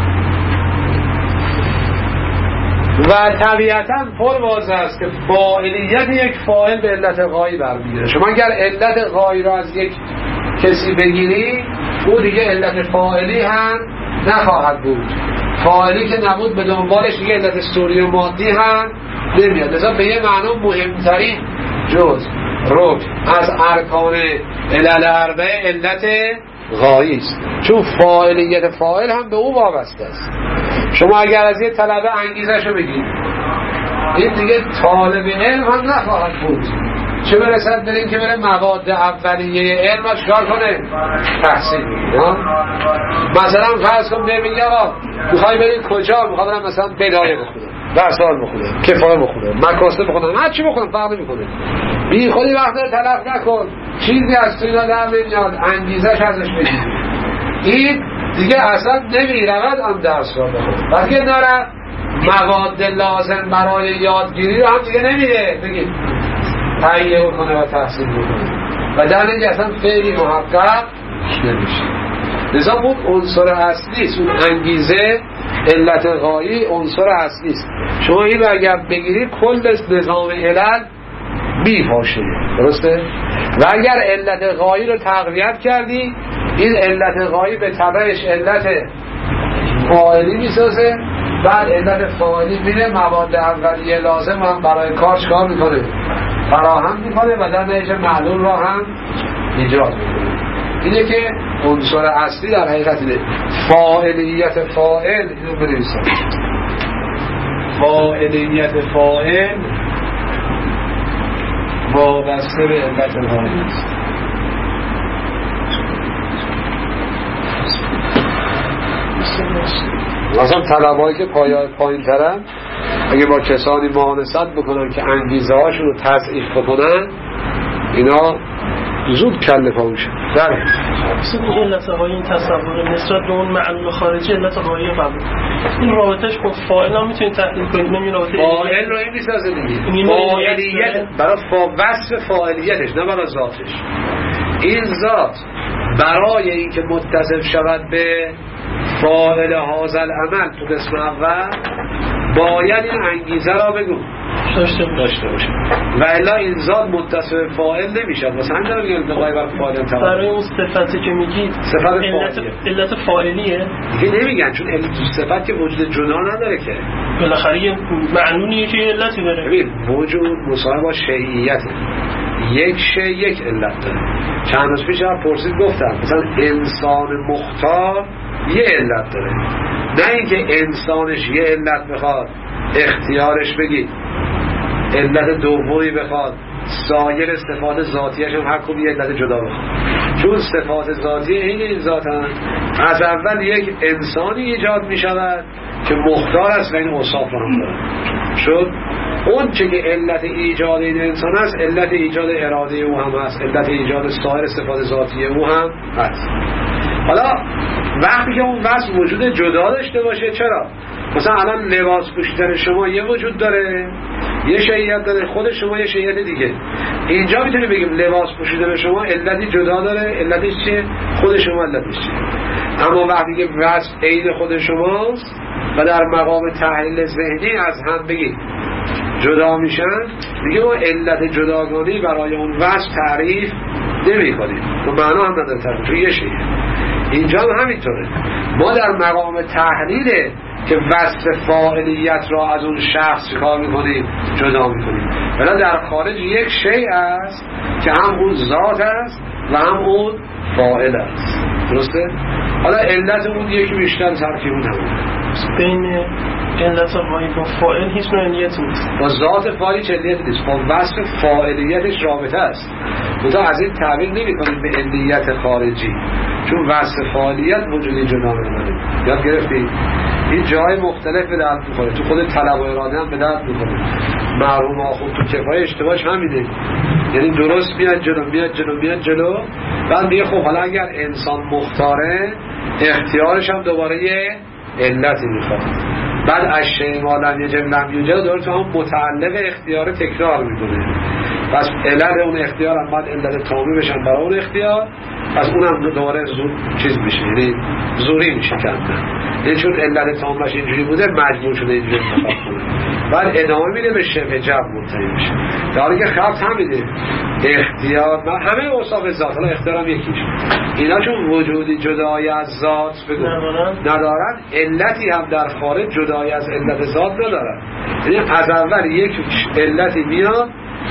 و طبیعتاً پر واضح است که فاعلیت یک فاعل به علت غایی برمیگرده. شما اگر علت غایی را از یک کسی بگیری او دیگه علت فاعلی هم نخواهد بود. فاعلی که نبود به دنبالش دیگه علت استوری و مادی هم نمیاد. لذا به یه معنا مهمترین جز رکن از ارکان علل اربعه علت غایی است، چون فاعلیت فاعل هم به او وابسته است. شما اگر از یه طلبه انگیزشو بگید این دیگه طالب علم هم نخواهد بود، چه برسد بریم که بره مواد اولیه علم رو چکار کنه؟ تحصیل. مثلا فرض کن ببینی آقا میخوای بریم کجا؟ میخوای برم مثلا بدایه بخونم، درسال بخونم، کفایه بخونم، مکاسب بخونم، هر چی بخونم فرق نمیکنه. بی خودی وقت رو تلف نکن، چیزی از تو اینا در نمیاد، انگیزش ازش بگیر. این دیگه اصلا نمیرود آن درس رو بخونه. وقتی نره مواد لازم برای یادگیری رو هم دیگه نمیره بگید تهیه بکنه و تحصیل بکنه و در نتیجه اصلا فعلی محقق نمیشه. لذا اون عنصر اصلی است، اون انگیزه علت غایی عنصر اصلی است. شما این رو اگر بگیرید کل نظام علل میپاشه، درسته؟ و اگر علت غایی رو تقویت کردی این علت غایی به تبعش علت فاعلی میسازه، بعد علت فاعلی میره مواد اولیه لازم هم برای کار میکنه فراهم میکنه و در نتیجه معلول را هم ایجاد میکنه. اینه که عنصر اصلی در حقیقت اینه. فاعلیت فاعل اینو بنویسم، فاعلیت فاعل وابسته به علت غایی است. مثلا طلبایی که پایین ترن اگه با کسانی معانست بکنن که انگیزه هاشون رو تضعیف بکنن اینا زود کله پا میشن. در این علت غایی این تصور نسبت به اون معلول خارجی علت غایی قبول این رابطش با فاعل هم میتونید تحلیل کنید. نمی رابطه فاعل رو این میسازه دیگه، فاعلیت برای وصف فاعلیتش نه برای ذاتش. این ذات برای اینکه متصف شود به فاعل هذا العمل تو قسم اول باید این انگیزه را بگو داشته باشه و الا این ذات متصف فاعل نمیشه. مثلا همین رو میگم بقای بر فاعل انتباه برای اون صفتی که میگید علت فاعلیه دیگه نمیگن، چون صفت که وجود جدا نداره که بالاخره یه معنونیه که علتی داره. ببین وجود مصاحب با شیعیته، یک شی یک علت داره. چند روز پیش پرسید گفتم مثلا انسان مختار یه علت داره، نه اینکه انسانش یه علت بخواد اختیارش بگید علت دومی بخواد سایر صفات ذاتیش هم هر کدوم یه علت جدا بخواد، چون صفات ذاتی این ذاتن از اول یک انسانی ایجاد می شود که مختار است و این اوصاف رو هم داره. شد اون چه که علت ایجاد این انسان است علت ایجاد اراده او هم هست، علت ایجاد سایر صفات ذاتی او هم هست. حالا وقتی که اون وصف وجود جدا داشته باشه، چرا؟ مثلا الان لباس پوشیدن شما یه وجود داره، یه شیعیت داره، خود شما یه شیعیت دیگه. اینجا میتونیم بگیم لباس پوشیدن شما علتی جدا داره. علتش چیه؟ خود شما علتش چیه. اما وقتی که وصف عین خود شماست و در مقام تحلیل ذهنی از هم بگید جدا میشن، دیگه ما علت جداگانه‌ای برای اون وصف تعریف نمی کنیم، تو معنا هم نداره تعریف، تو یه شیعه. اینجا هم همینطوره، ما در مقام تحلیل که وصف فاعلیت را از اون شخص کار میکنیم جدا میکنیم، ولی در خارج یک شیء است که هم اون ذات است و هم اون فاعل است. درسته؟ حالا علت اون یکی بیشتر ترکیب اون همونه. بین علت غایی با فاعل هیچ نوع علیتی نیست. با ذات فاعلی چه علیتی نیست، با وصف فاعلیتش رابطه است. بودا از این تعبیر نمی کنیم به علیت خارجی، چون وصف فاعلیت وجودی جدا نداره. یاد گرفتی؟ این جای مختلف به درد می‌خوره، تو خود طلب و اراده هم به درد می‌خوره. مرحوم آخوند تو کفایه اشتباهش همینه، یعنی درست میاد جلو بعد میگه خب حالا اگر انسان مختاره اختیارش هم دوباره یه علتی میخواد، بعد از شیء ما لم یجب لم یوجد داره تو هم متعلق اختیار تکرار میکنه. پس علت اون اختیار هم باید علت تامی بشن برای اون اختیار، پس اونم دوباره چیز میشه، یعنی زوری میشه کردن. یعنی چون علت تامش اینجوری بوده مجبور شده اینجوری انتخاب کنه، بعد ادامه میده به شبه جبر منتهی میشه. در حالی که خط همینه، اختیار همه اوصاف ذات، حالا اختیار هم یکیش، اینا چون وجودی جدای از ذات ندارن، علتی هم در خارج جدای از علت ذات ندارن. یعنی از اول یک علتی میاد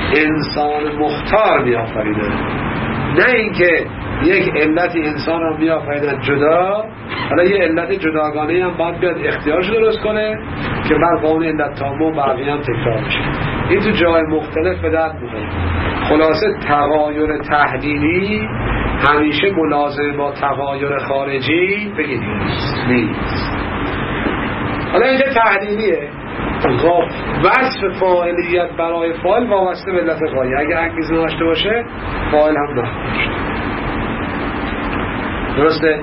انسان مختار میآفریده، نه اینکه یک علتی انسان رو میآفریدن جدا، حالا یه علت جداگانه هم باید بیاد اختیارش درست کنه که بعد با اون علت تامو بقیه هم تکرار میشه. این تو جای مختلف به درد میخوره. خلاصه تغایر تحلیلی همیشه ملازم با تغایر خارجی بگید نیست. حالا اینجا تحلیلیه، وصف فاعلیت برای فاعل وابسته به علت غایه، اگه انگیزه داشته باشه فاعل هم نخواهد. درسته؟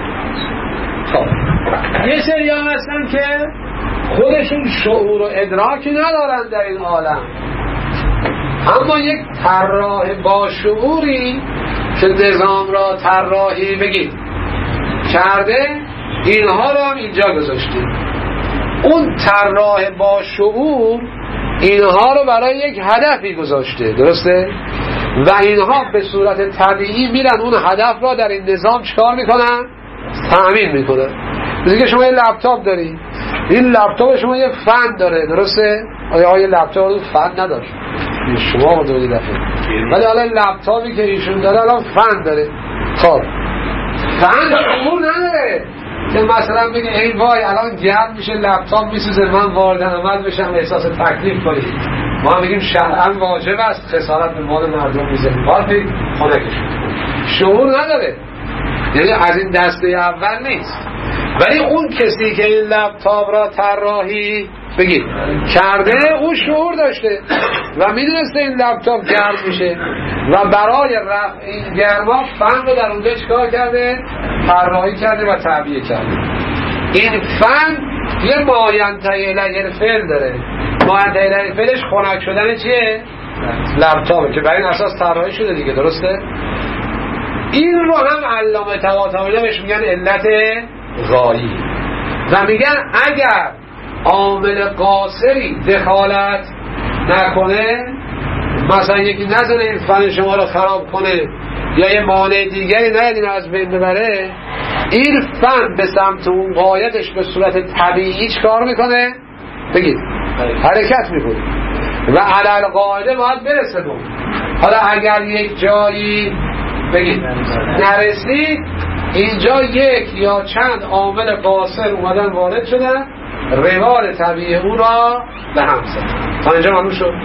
خب یه سری هم هستن که خودشون شعور و ادراکی ندارن در این عالم، اما یک طراح با شعوری که نظام را طراحی بگید کرده اینها رو هم اینجا گذاشته. اون طراح با شعور اینها رو برای یک هدفی گذاشته، درسته؟ و اینها به صورت طبیعی میرن اون هدف را در این نظام چکار میکنن؟ تأمین میکنن. مثل که شما یه لپتاپ داری، این لپتاپ شما یه فن داره، درسته؟ آیا یه لپتاپ رو فن نداشت؟ شما با دوری دفعه، ولی حالا لپتاپی که ایشون داره الان فن داره. خب فن شعور نداره که مثلا بگه ای وای الان گرم میشه لپتاپ میسوزه من وارد عمل بشم احساس تکلیف کنید. ما هم بگیم شرعاً واجب است خسارت به مال مردم میزنیم، باید خودکش شعور نداره، یعنی از این دسته اول نیست. ولی اون کسی که این لپتاپ را طراحی بگید کرده اون شعور داشته و میدونسته این لپتاپ گرم میشه و برای رفع این گرما فن رو در اونجا چیکار کرده؟ طراحی کرده و تعبیه کرده. این فن یه ماینتهی الیه الفعل داره، ماینتهی الیه الفعلش خنک شدن چیه؟ لپتاپه که بر این اساس طراحی شده دیگه، درسته؟ این رو هم علامه طباطبایی بهش میگن علت غایی و میگن اگر عامل قاصری دخالت نکنه، مثلا یکی نزنه این فن شما رو خراب کنه یا یه مانع دیگری نیاد از بین ببره، این فن به سمت اون غایتش به صورت طبیعی چکار میکنه؟ بگید حرکت میکنه و علل قاعده باید برسه بود. حالا اگر یک جایی بگید نرسید، اینجا یک یا چند عامل قاصر اومدن وارد شدن، روال طبیعی او را به هم زد. تا اینجا معلوم شد.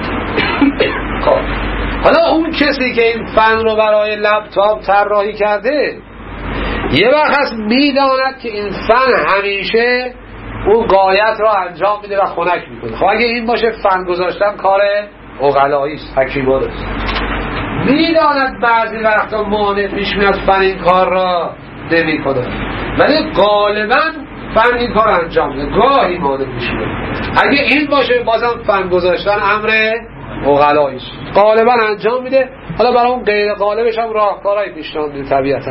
خب حالا اون کسی که این فن رو برای لپتاپ طراحی کرده یه وقت هست میداند که این فن همیشه اون غایت را انجام میده و خنک میکنه. خب اگه این باشه فن گذاشتن کار عقلایی است، حکیمانه است. میداند بعضی وقتا مانع پیش میاد فن این کار را نمیکنه، ولی غالبا فن این کار انجام میده، گاهی مانع میشه. اگه این باشه بازم فن گذاشتن امر عقلاییش غالبا انجام میده. حالا برای اون غیر غالبش هم راهکارهای پیشنهاد میده طبیعتا.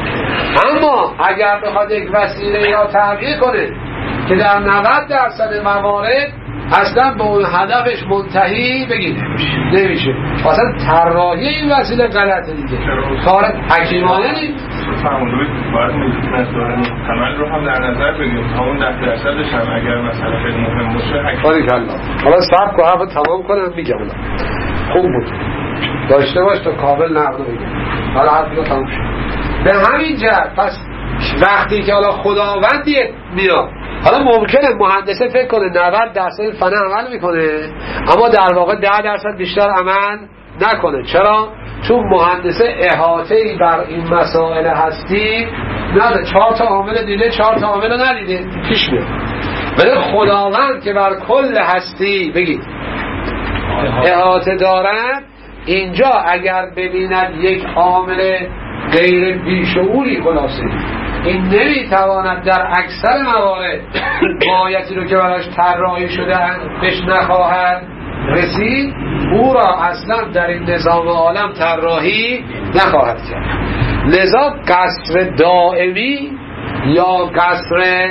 اما اگر بخواد یک وسیله را تغییر کنه که در 90% موارد اصلا به اون هدفش منتهی نمیشه، اصلا طراحی این وسیله غلطه دیگه، کار حکیمانه نیست. فرمودید باید مقدار محتمل رو هم در نظر بگیریم، همون 10%ش هم اگر مثلا خیلی مهم باشه حالا صبر کن حرف تمام کنم میگم. خوب بود داشته باش تا کامل نقل بگم. حالا حرف رو تمام شد. به همین جهت پس وقتی که حالا خداوندی میاد، حالا ممکنه مهندسه فکر کنه 90% فن عمل میکنه اما در واقع 10% بیشتر عمل نکنه. چرا؟ چون مهندسه احاطه‌ای بر این مسائل هستی نداره، 4 تا عامل دیده 4 تا عامل ندیده پیش میاد. ولی خداوند که بر کل هستی بگید احاطه دارد، اینجا اگر ببیند یک عامل غیر بیشعوری خلاصه این نمیتواند در اکثر موارد بایتی رو که براش طراحی شده بهش نخواهد رسید، او را اصلا در این نظام عالم طراحی نخواهد کرد. لذا قصر دائمی یا قصر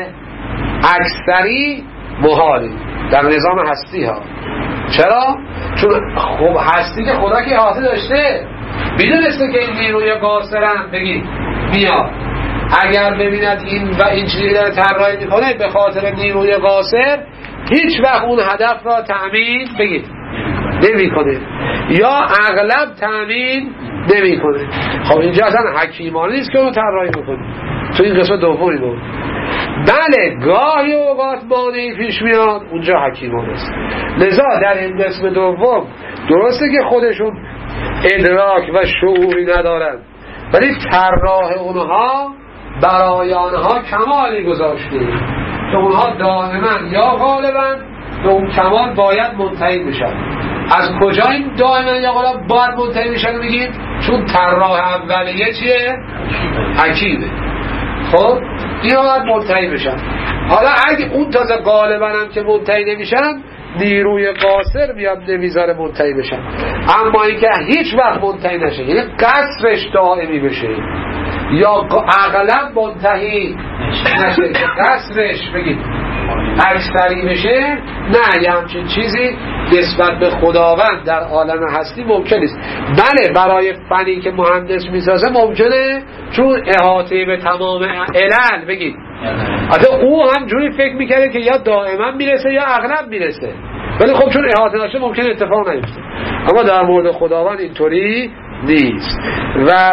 اکثری محالی در نظام هستی ها. چرا؟ چون خب هستی که خدا که احاطه داشته میدونسته که این نیروی قاصرم بگید میاد، اگر ببیند این و این چیزی داره طراحی میکنه به خاطر نیروی قاصر هیچ وقت اون هدف را تأمین بگید نمی کنه یا اغلب تأمین نمی کنه. خب اینجا اصلا حکیمانه نیست که اون طراحی میکنه. تو این قسمت دومی بود. بله گاهی اوقات مانعی پیش میاد، اونجا حکیمانه است. لذا در این قسم دوم درسته که خودشون ادراک و شعوری ندارن ولی طراح اونها برای آنها کمالی گذاشته که اونها دائما یا غالبا به اون کمال باید منتهی بشن. از کجا این دائما یا غالبا باید منتهی بشن میگید؟ چون طراح اولیه چیه؟ حکیمه. خب اینا باید منتهی بشن. حالا اگه اون تازه غالبا هم که منتهی نمیشن نیروی قاصر میاد نمیذاره منتهی بشن. اما اینکه هیچ وقت منتهی نشه یعنی قصرش دائمی بشه یا اغلب منتهی نشه که قصرش بگید اکثری بشه، نه یه همچین چیزی نسبت به خداوند در عالم هستی ممکن است. بله برای فنی که مهندس میسازه ممکنه چون احاطه به تمام علل بگید حتی او هم جوری فکر میکرده که یا دائما میرسه یا اغلب میرسه، ولی خب چون احاطه نشه ممکن اتفاق نیفته. اما در مورد خداوند اینطوری نیست. و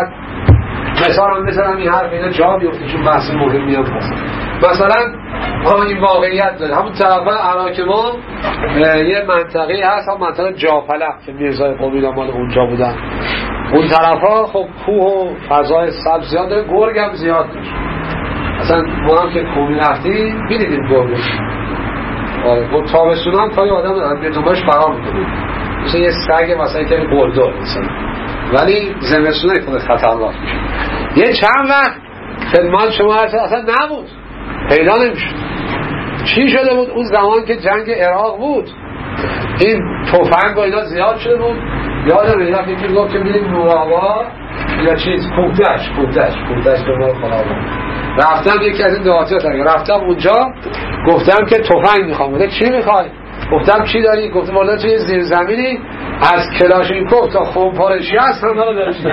مثلا این حرف اینا جا بیفته چون بحث مهمی هم هست. مثلا این واقعیت داره همون طرف عراق ما یه منطقه هست هم منطقه جاپلق که میرزای قومی مال اونجا بودن. اون طرف ها خب کوه و فضای سبز زیاد داره، گرگ هم زیاد داره. اصلا ما هم که قومی رفتیم بیدیدیم گرگ. آره خب تابستون هم پای آدم دارن بیتونباش فرام میکنیم مثلا یه سگ مثلا که بلدار مثلا، ولی زمستون های خود خطرناک میشه. یه چند وقت خدمات شما اصلا نبود، پیدا نمیشد. چی شده بود اون زمان که جنگ عراق بود؟ این تفنگ و اینا زیاد شده بود. یادم اینا که گفت که میریم نوآباد یا چیز کوبدش به ما خلاصون. رفتم یکی از این دهاتی ها رفتم اونجا گفتم که تفنگ میخوام. گفته چی میخوای؟ گفتم چی داری؟ گفتم والا توی زیرزمینی از کلاشینکوف تا خمپاره 60 هم داشتن.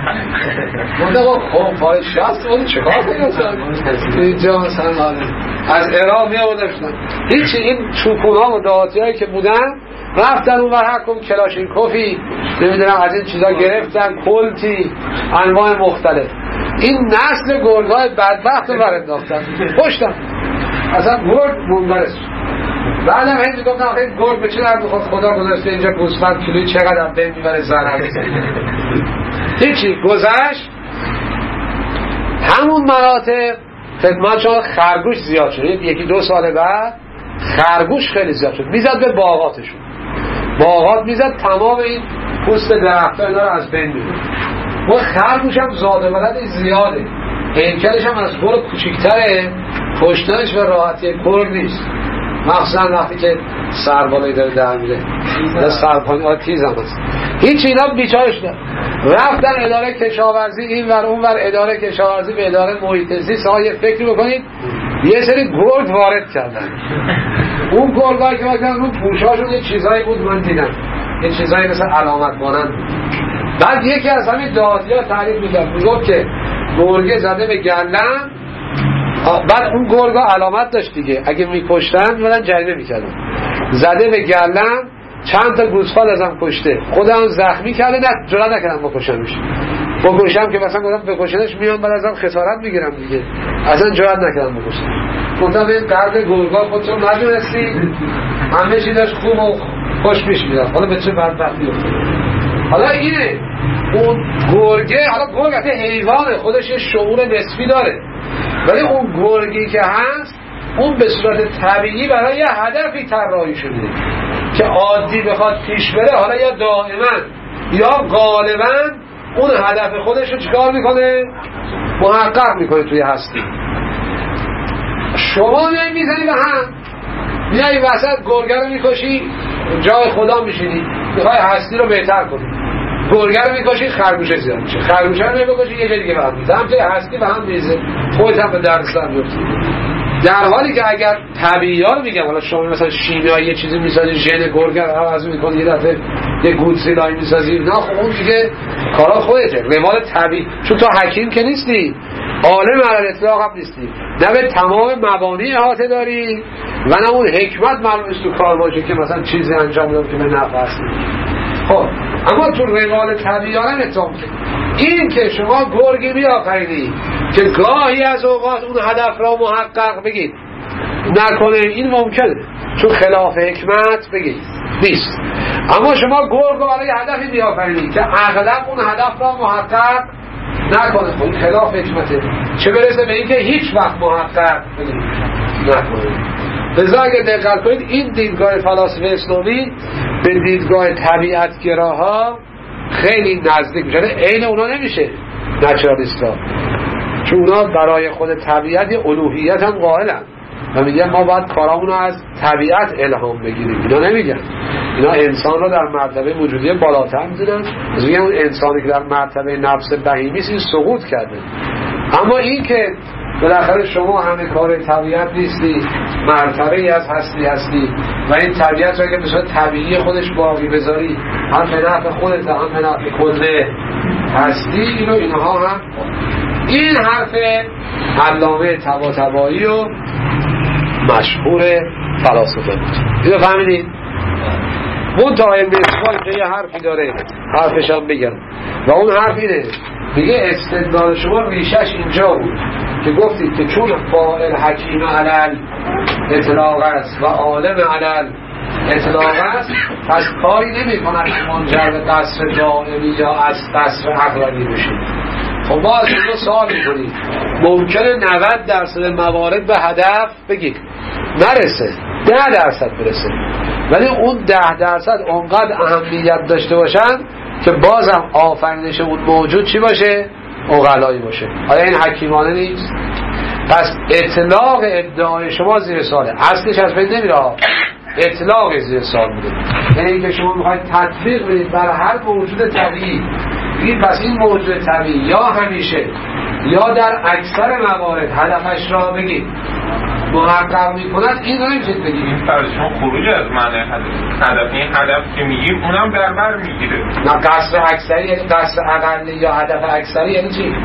گفتم خمپاره 60 بود چه کار کنید؟ اینجا مثلا از عراق می آوردن. هیچی این چوپون‌ها و دهاتی‌هایی که بودن رفتن اون ور حکم کلاشینکوفی نمیدونم از این چیزا گرفتن، کلتی انواع مختلف. این نسل گرگ‌های بدبخت رو برانداختن پشتن اصلا گرگ منقرض. بعدم هی میگفتن آخه گرگ به چه درد میخواد؟ خدا گذاشته اینجا گوسفند کیلویی چقدر بین میبره ضرر هیچی گذشت. همون مراتب خدمت شما خرگوش زیاد شد. یکی دو سال بعد خرگوش خیلی زیاد شد، میزد به باغاتشون. باغات میزد تمام این پوست درخت‌ها اینا رو از بین میبره. و خرگوش هم زاده ولد زیاده، هیکلش هم از گل کوچیک‌تره کشتنش به راحتی گرگ نیست، مخصوصا وقتی که سربالایی داره در میره سرپانی تیز هم هست. هیچ اینا بیچاره شدن، رفتن اداره کشاورزی این ور اون ور، اداره کشاورزی به اداره محیط زیست. یه فکری بکنید یه سری گرگ وارد کردن. اون گرگایی که مثلا اون پوشاشون یه چیزایی بود من دیدم، یه چیزایی مثل علامت مانند. بعد یکی از همین دادیا تعریف میگفت که گرگه زده به گردن، بعد اون گرگا علامت داشت دیگه، اگه میکشتن میدن جریمه میکردن، زده به گردن چند تا گوسفند ازم کشته، خودم زخمی کرده، نه جرئت نکردم بکشمش. بکشم که مثلا گفتم بکشنش میان بعد ازم خسارت میگیرم دیگه، اصلا جرئت نکردم بکشم. گفتم این قرد گرگا خودتون ندونستی همه چی داشت خوب و خوش پیش میرفت، حالا به چه بدبختی افتاد. حالا اینه اون گرگه، حالا گرگ اصلا حیوانه، خودش یه شعور نسبی داره، ولی اون گرگی که هست اون به صورت طبیعی برای یه هدفی طراحی شده که عادی بخواد پیش بره، حالا یا دائما یا غالبا اون هدف خودش رو چیکار میکنه؟ محقق میکنه توی هستی. شما میزنی به هم، میای وسط گرگه رو میکشی، جای خدا میشینی، میخوای هستی رو بهتر کنی، گرگه رو میکشی خرگوشه زیاد میشه، خرگوشه رو میکشی یه جای دیگه به هم میزه، همچه هستی به هم میزه، خودت هم به دردسر میفتی. در حالی که اگر طبیعی ها رو میگم، حالا شما مثلا شیمیایی یه چیزی میسازی، ژن گرگه رو عوض میکنی، یه دفعه یه گودزیلایی میسازی، نه خب اون دیگه کارا خودته، روال طبیعی. چون تو حکیم که نیستی، عالم علی الاطلاق هم نیستی، نه به تمام مبانی احاطه داری و نه اون حکمت معلوم است تو کار باشه که مثلا چیزی انجام بدم که به نفع هست. خب اما تو روال طبیعی ها نمیتونم این که شما گرگی بیافرینی که گاهی از اوقات اون هدف را محقق بگید نکنه، این ممکنه چون خلاف حکمت بگید نیست. اما شما گرگ رو برای هدفی بیافرینی که اغلب اون هدف را محقق نکنه، خب این خلاف حکمته، چه برسه به این که هیچ وقت محقق بگید نکنه. لذا اگه دقت کنید این دیدگاه فلاسفه اسلامی به دیدگاه طبیعتگراها خیلی نزدیک میشه، عین اونا نمیشه نچرالیستا، چون اونا برای خود طبیعت یه الوهیت هم قائلن و میگن ما باید کارامونو از طبیعت الهام بگیریم. اینا نمیگن، اینا انسان رو در مرتبه وجودی بالاتر میدونن، از میگن اون انسانی که در مرتبه نفس بهیمی است این سقوط کرده. اما این که بالاخره شما همه کار طبیعت نیستی، مرتبه‌ای از هستی و این طبیعت رو که به صورت طبیعی خودش باقی بذاری، هم به نفع خودت هم به نفع کل هستی، اینها هم این حرف علامه طباطبایی و مشهور فلاسفه بود. اینو فهمیدید؟ منتهای مصفا که یه حرفی داره، حرفش هم بگم، و اون حرف اینه، میگه استدلال شما ریشش اینجا بود که گفتید که چون فاعل حکیم علل اطلاق است و عالم علل اطلاق است، پس کاری نمی کند که منجر به قصر دائمی یا از قصر اقلانی بشید. خب ما از اینو سوال میکنیم، ممکنه 90% موارد به هدف بگید نرسه، 10% برسه، ولی اون 10% اونقدر اهمیت داشته باشن که بازم آفرینش اون موجود چی باشه؟ عقلایی باشه. آیا این حکیمانه نیست؟ پس اطلاق ادعای شما زیر سواله، اصلش از بین نمیره، اطلاق زیر سوال بوده، یعنی اینکه شما میخواید تطبیق بدید بر هر موجود طبیعی، پس این موجود طبیعی یا همیشه یا در اکثر موارد هدفش را بگید محقق میکند، این رو نمیشید بگید. این فرشون خروج از معنی هدف، این هدف که میگیم اونم در بر میگیره. نه قصر اکثری یعنی قصر اقلی یا هدف اکثری یعنی چی؟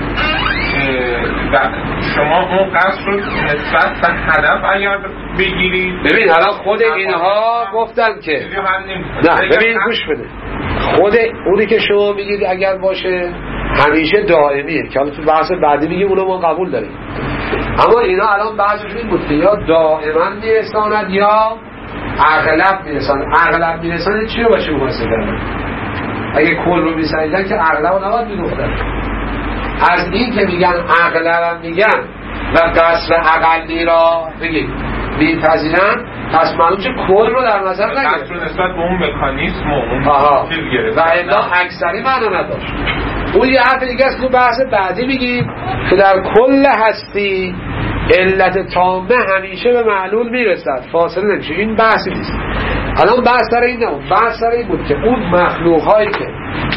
شما اون قصر رو نسبت به هدف اگر بگیرید، ببین الان خود اینها گفتن که نه، ببین گوش بده، خود اونی که شما میگید اگر باشه همیشه دائمیه که حالا تو بحث بعدی میگیم اونو ما قبول داریم، اما اینا الان بعضیشون این بود که یا دائما میرساند یا اغلب میرساند. اغلب میرساند چی رو باشه مقایسه کردن؟ اگه کل رو میسنیدن که اغلب رو نباید میگفتن. از این که میگن اغلب میگن و قصر اقلی را بگید میپذیرن، پس معلوم چه کل رو در نظر نگیرن، قصر رو نسبت به اون مکانیسم و اون چیز گرفت و الا اکثری معنا نداشت. اون یه حرف دیگه است که بحث بعدی میگیم که در کل هستی علت تامه همیشه به معلول میرسد، فاصله نمیشه. این بحثی نیست. الان بحث سر این نبود، بحث سر این بود که اون مخلوق هایی که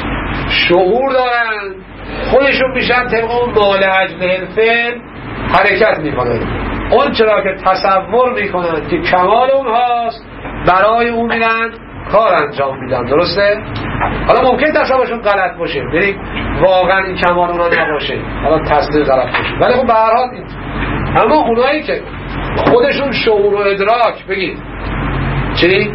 شعور دارن خودشون میشن طبق اون مال اجل الفعل حرکت میکنن، اون چرا که تصور میکنن که کمال اونهاست برای اون میرن کار انجام میدن. درسته؟ حالا ممکن تصورشون غلط باشه، یعنی واقعا این کمال اونا نباشه، حالا تصدیق غلط باشه، ولی خب به هر حال این. اما اونایی که خودشون شعور و ادراک بگید چی؟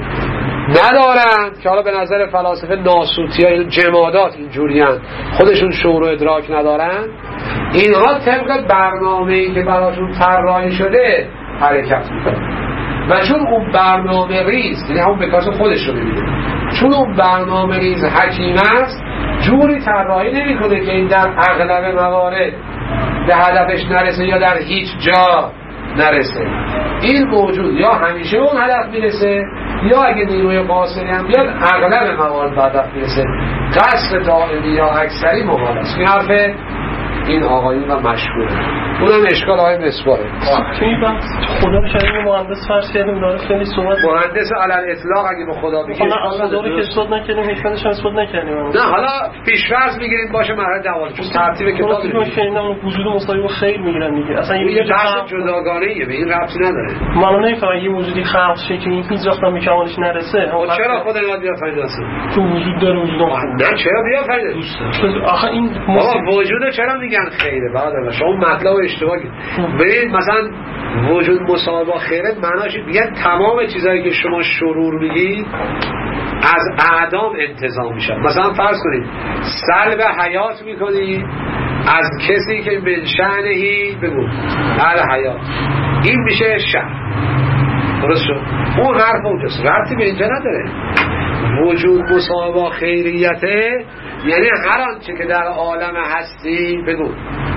ندارن، که حالا به نظر فلاسفه ناسوتی ها جمادات اینجورین، خودشون شعور و ادراک ندارن، اینها طبق برنامه‌ای که براشون طراحی شده حرکت میکنن. و چون اون برنامه ریز، یعنی همون به کاس خودش رو ببینه، چون اون برنامه ریز حکیم است، جوری طراحی نمیکنه که این در اغلب موارد به هدفش نرسه یا در هیچ جا نرسه. این موجود یا همیشه اون هدف میرسه، یا اگه نیروی قاصری هم بیاد اغلب موارد به هدف میرسه. قصد دائمی یا اکثری محال است. این حرف این آقایون و مشهوره. اونم اشکال های مصباحه. توی بحث خدا رو شاید مهندس فرض کردیم داره خیلی صحبت مهندس علل اطلاق اگه به خدا بگه خدا رو که اثبات نکردیم، حکمتش هم اثبات نکردیم. نه حالا پیش‌فرض میگیریم باشه مرحله 12 چون ترتیب کتاب رو وجود مساوی با خیر میگیرن دیگه. اصلا یه بحث جداگانه‌ایه، به این ربطی نداره. معلوم نمی‌فهمم یه وجودی خلق شه که این هیچ وقت به کمالش نرسه. چرا خدا نمیاد بیافرینه اصلا؟ تو وجود داره، وجود نه چرا بیافرینه؟ آخه این وجود چرا میگن خیره؟ بعد شما مطلب اشتباه گفتید. ببین مثلا وجود مساوی با خیره معناش میگن تمام چیزایی که شما شرور میگید از اعدام انتزاع میشن. مثلا فرض کنید سلب حیات میکنید از کسی که من شأنهی بگو الحیات، این میشه شر. درست شد؟ اون حرف اونجاست، ربطی به اینجا نداره. وجود مساوی با خیریته یعنی هر آنچه که در عالم هستی بگو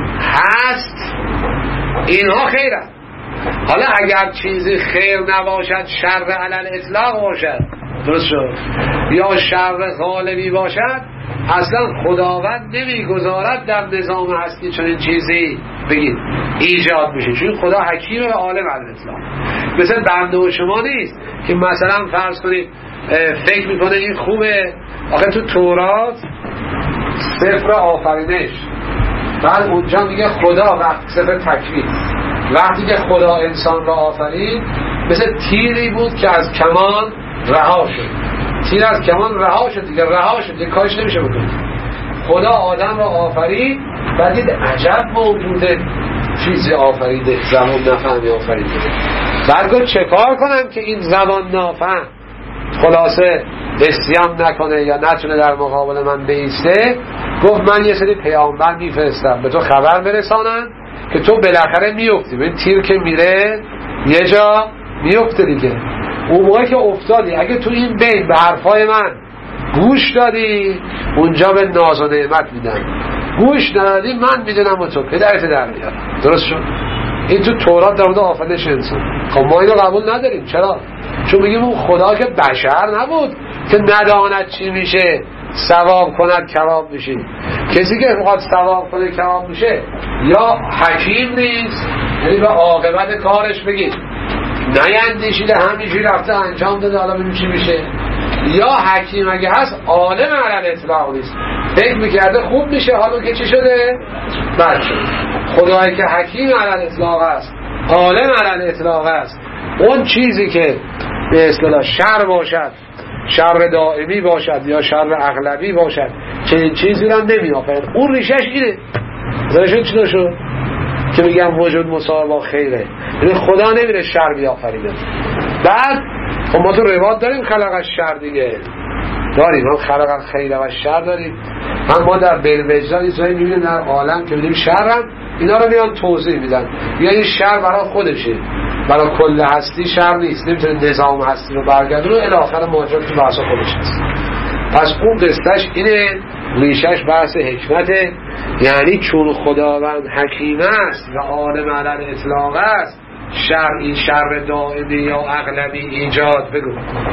هست اینها خیره. حالا اگر چیزی خیر نباشد شر علل اطلاق باشد، درست شد، یا شر غالبی باشد، اصلا خداوند نمیگذارد در نظام هستی چون این چیزی بگید ایجاد میشه، چون خدا حکیم و عالم علل اطلاق. مثل بنده و شما نیست که مثلا فرض کنید فکر میکنه این خوبه. آخه تو تورات سفر آفرینش بعد اونجا میگه خدا وقتی سفر تکوین وقتی که خدا انسان را آفرید مثل تیری بود که از کمان رها شد. تیر از کمان رها شد دیگه، رها شد دیگه، کارش نمیشه بکنه. خدا آدم را آفرید بعد دید عجب موجوده چیزی آفریده، زبان نفهمی آفریده. بعد گفت چه کار کنم که این زبان نافهم خلاصه اسیان نکنه یا نتونه در مقابل من بیسته؟ گفت من یه سری پیامبر میفرستم به تو خبر برسانن که تو بالاخره میفتی. به تیر که میره یه جا میفته دیگه. اون موقع که افتادی اگه تو این بین به حرفای من گوش دادی اونجا به ناز و نعمت میدن، گوش ندادی من میدونم و تو پدرت در میارم. درست شد؟ این تو تورات در مورد آفرینش انسان. خب ما اینو قبول نداریم. چرا؟ چون میگیم اون خدا که بشر نبود که نداند چی میشه ثواب کند کباب میشه. کسی که میخواد ثواب کنه کباب میشه یا حکیم نیست، یعنی به عاقبت کارش بگید نیندیشیده همینجوری رفته انجام داده حالا ببین چی میشه، یا حکیم اگه هست عالم علل اطلاق نیست، فکر میکرده خوب میشه حالا که چی شده بد شد. خدایی که حکیم علل اطلاق است، عالم علل اطلاق است، اون چیزی که به اصطلاح شر باشد، شر دائمی باشد یا شر اغلبی باشد، چنین چیزی رو نمیآفرید. اون ریشش اینه. درشون چی شد که میگم وجود مساوی با خیره، یعنی خدا نمیره شر بیافریده. بعد خب ما تو روایت داریم خلق از شر دیگه داریم، هم خلق از خیره و شر داریم، هم ما در بلوجدان ایزایی میبینیم در عالم که میبینیم شر هم اینا رو میان توضیح میدن. یعنی شر برای خودشه، برای کل هستی شر نیست، نمیتونه نظام هستی رو برگردونه و الاخر ماجرا تو بحث خودش هست. پس اون قصتش اینه، ریشش بحث حکمته، یعنی چون خداوند حکیم است و عالم علل اطلاق است شرعی شر دائمی یا اغلبی ایجاد بگو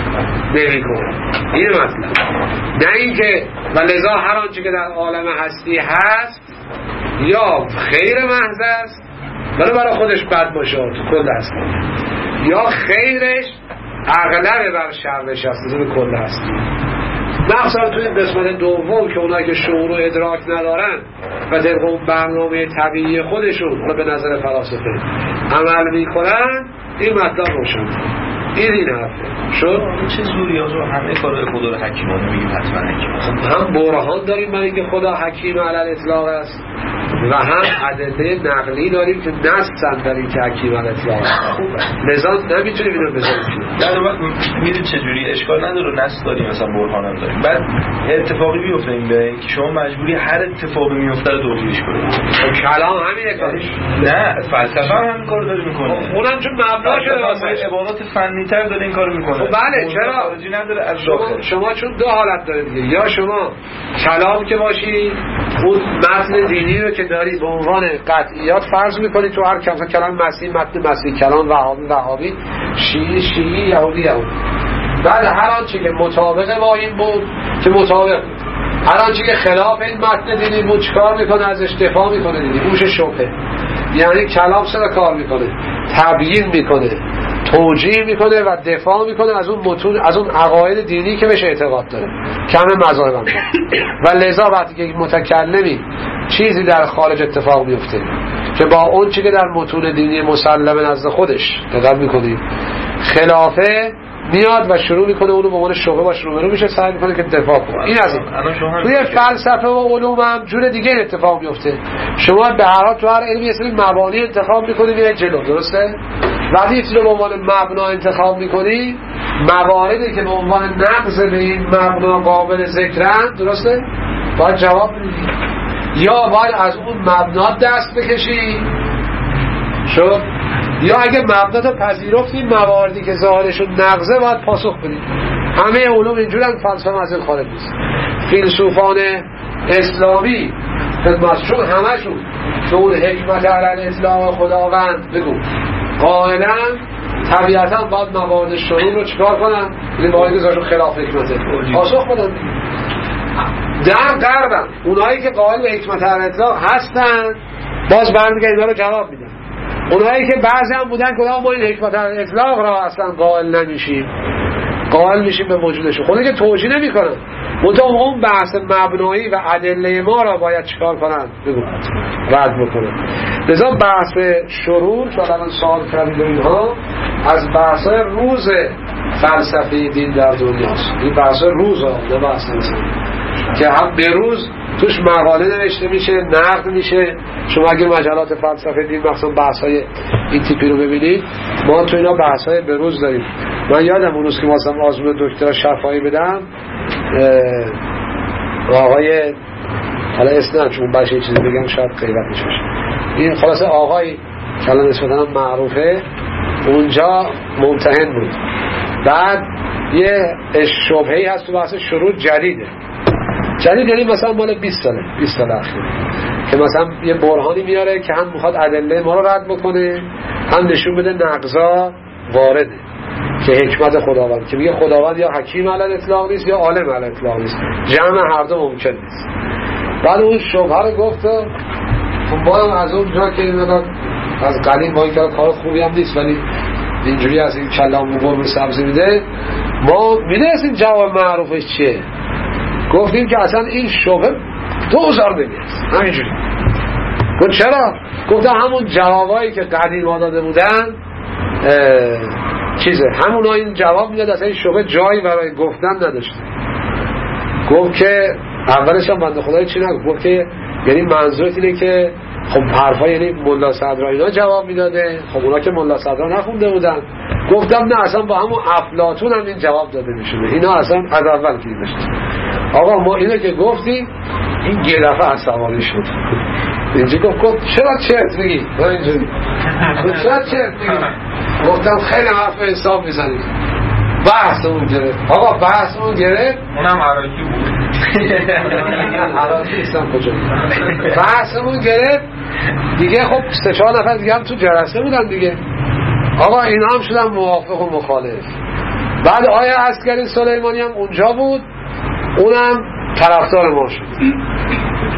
نمی‌کنه. این مطلب نه اینکه و لذا هر آنچه که در عالم هستی هست یا خیر محض است برای خودش بد باشه تو کل هستی، یا خیرش اغلب بر شرش هست تو کل هستی. مخصوصا توی قسمت دوم که اونایی که شعور و ادراک ندارن و طبق اون برنامه طبیعی خودشون به نظر فلاسفه عمل میکنن، این مطلب روشن. این حرفه شد. چه زوری ها رو همه کارهای خدا رو حکیمانه میگیم حتما حکیم، هم برهان داریم برای اینکه خدا حکیم علی الاطلاق است و هم ادله نقلی داریم که نص داریم که حکیم علی الاطلاق است. لذا نمیتونیم اینو بذاریم. در واقع میدونید چجوری اشکال نداره، نص داریم مثلا برهان هم داریم، بعد اتفاقی بیفته این به که شما مجبوری هر اتفاقی میفته رو توجیهش کنید. کلام همینه کارش. نه فلسفه هم همین کارو داره میکنه. اونم چون مبنا شده واسه عبارات فنی تر داره این کارو میکنه. بله چرا؟ نداره از داخل. شما چون دو حالت داره دیگه، یا شما کلام که باشی اون متن دینی رو که داری به عنوان قطعیات فرض میکنی تو هر کلام مسیح، متن مسیح، کلام وهابی، شیعی، یهودی. بعد هر آنچه که مطابق با این بود که مطابق، هر آنچه که خلاف این متن دینی بود چیکار میکنه؟ ازش دفاع میکنه دیگه. گوش شبهه، یعنی کلام سر کار میکنه، تبیین میکنه، توجیه میکنه و دفاع میکنه از اون متون، از اون عقاید دینی که بهش اعتقاد داره، کم مذاهب هم. و لذا وقتی که متکلمی چیزی در خارج اتفاق میفته که با اون چیزی که در متون دینی مسلم نزد خودش دقت میکنید خلافه، میاد و شروع میکنه اونو به عنوان شبهه باش روبرو میشه، سعی میکنه که دفاع کنه. این از این. توی فلسفه و علوم هم جور دیگه اتفاق میفته. شما به هر حال تو هر علمی یه سری مبانی انتخاب میکنید میاد جلو، درسته؟ وقتی چیزی رو به عنوان مبنا انتخاب میکنی، مواردی که به عنوان نقض به این مبنا قابل ذکرند، درسته؟ باید جواب بدید. یا باید از اون مبنا دست بکشی، شد؟ یا اگه مبنا تو پذیرفتی، مواردی که ظاهرشون نقضه باید پاسخ بدید. همه علوم اینجورن، فلسفه از این خارج نیست. فیلسوفان اسلامی خدمتشون همشون که اون حکمت علی الاطلاق خداوند بگو قائلا طبیعتا باید موارد شروع رو چکار کنن؟ این مواردی که ظاهرشون خلاف حکمته پاسخ بدن. در غربم اونایی که قائل به حکمت علی الاطلاق هستن باز برمیگردن اینا رو جواب میدن. اونایی که بعضی هم بودن که ما این حکمت علی الاطلاق را اصلا قائل نمیشیم، قائل میشیم به وجودشون، خودی که توجیه نمیکنن، منتها اون بحث مبنایی و ادله ما را باید چیکار کنن؟ بگو رد بکنن. لذا بحث شرور که الان سوال کردید اینها از بحث روز فلسفه دین در دنیاست. این بحث روزا نه بحث انسان که هم به روز توش مقاله نوشته میشه، نقد میشه. شما اگه مجلات فلسفه دین مخصوصا بحث‌های این تیپی رو ببینید، ما تو اینا بحث‌های به روز داریم. من یادم اون روز که مثلا آزمون دکترا شفاهی بدم، آقای حالا اسناد چون باشه چیزی بگم شاید غیبت میشه، این خلاصه آقای که الان اسمش معروفه اونجا ممتحن بود. بعد یه شبهه‌ای هست تو بحث شروع جدیده، جدید یعنی مثلا مال 20 سال اخیر که مثلا یه برهانی میاره که هم میخواد ادله ما رو رد بکنه، هم نشون بده نقضا وارده که حکمت خداوند، که میگه خداوند یا حکیم علی الاطلاق نیست یا عالم علی الاطلاق نیست، جمع هر دو ممکن نیست. بعد اون شبهه رو گفت. ما از اونجا که از قدیم با این کار خوبی هم نیست ولی اینجوری از این کلام گربه سبزی میده، ما میدونستیم جواب معروفش چیه. گفتیم که اصلا این شبهه 2000 نمیاد همینجوری. گفت چرا؟ گفتم همون جوابایی که قدیم ها داده بودن چیزه، همون ها این جواب میداد، اصلا این شبهه جایی برای گفتن نداشته. گفت که اولش هم بنده خدای چی نگفت، گفت که یعنی منظورت اینه که خب حرفا یعنی ملا صدرا اینا جواب میداده، خب اونا که ملا صدرا نخونده بودن. گفتم نه اصلا با همون افلاطون هم این جواب داده میشونه، اینا اصلا از اول که داشت. آقا ما اینو که گفتیم این یه دفعه عصبانی شد. اینجا گفت چرا چرت میگی؟ اینجوری چرا چرت میگی؟ گفتم خیلی حرف حساب میزنید. بحثمون گرفت. آقا بحثمون گرفت، اونم عراقی بود. عراقی نیستم کجا. بحثمون گرفت دیگه. خب 3-4 نفر دیگه هم تو جلسه بودن دیگه. آقا اینا هم شدن موافق و مخالف. بعد آیا عسکری سلیمانی هم اونجا بود، اونم طرفدار ما شد.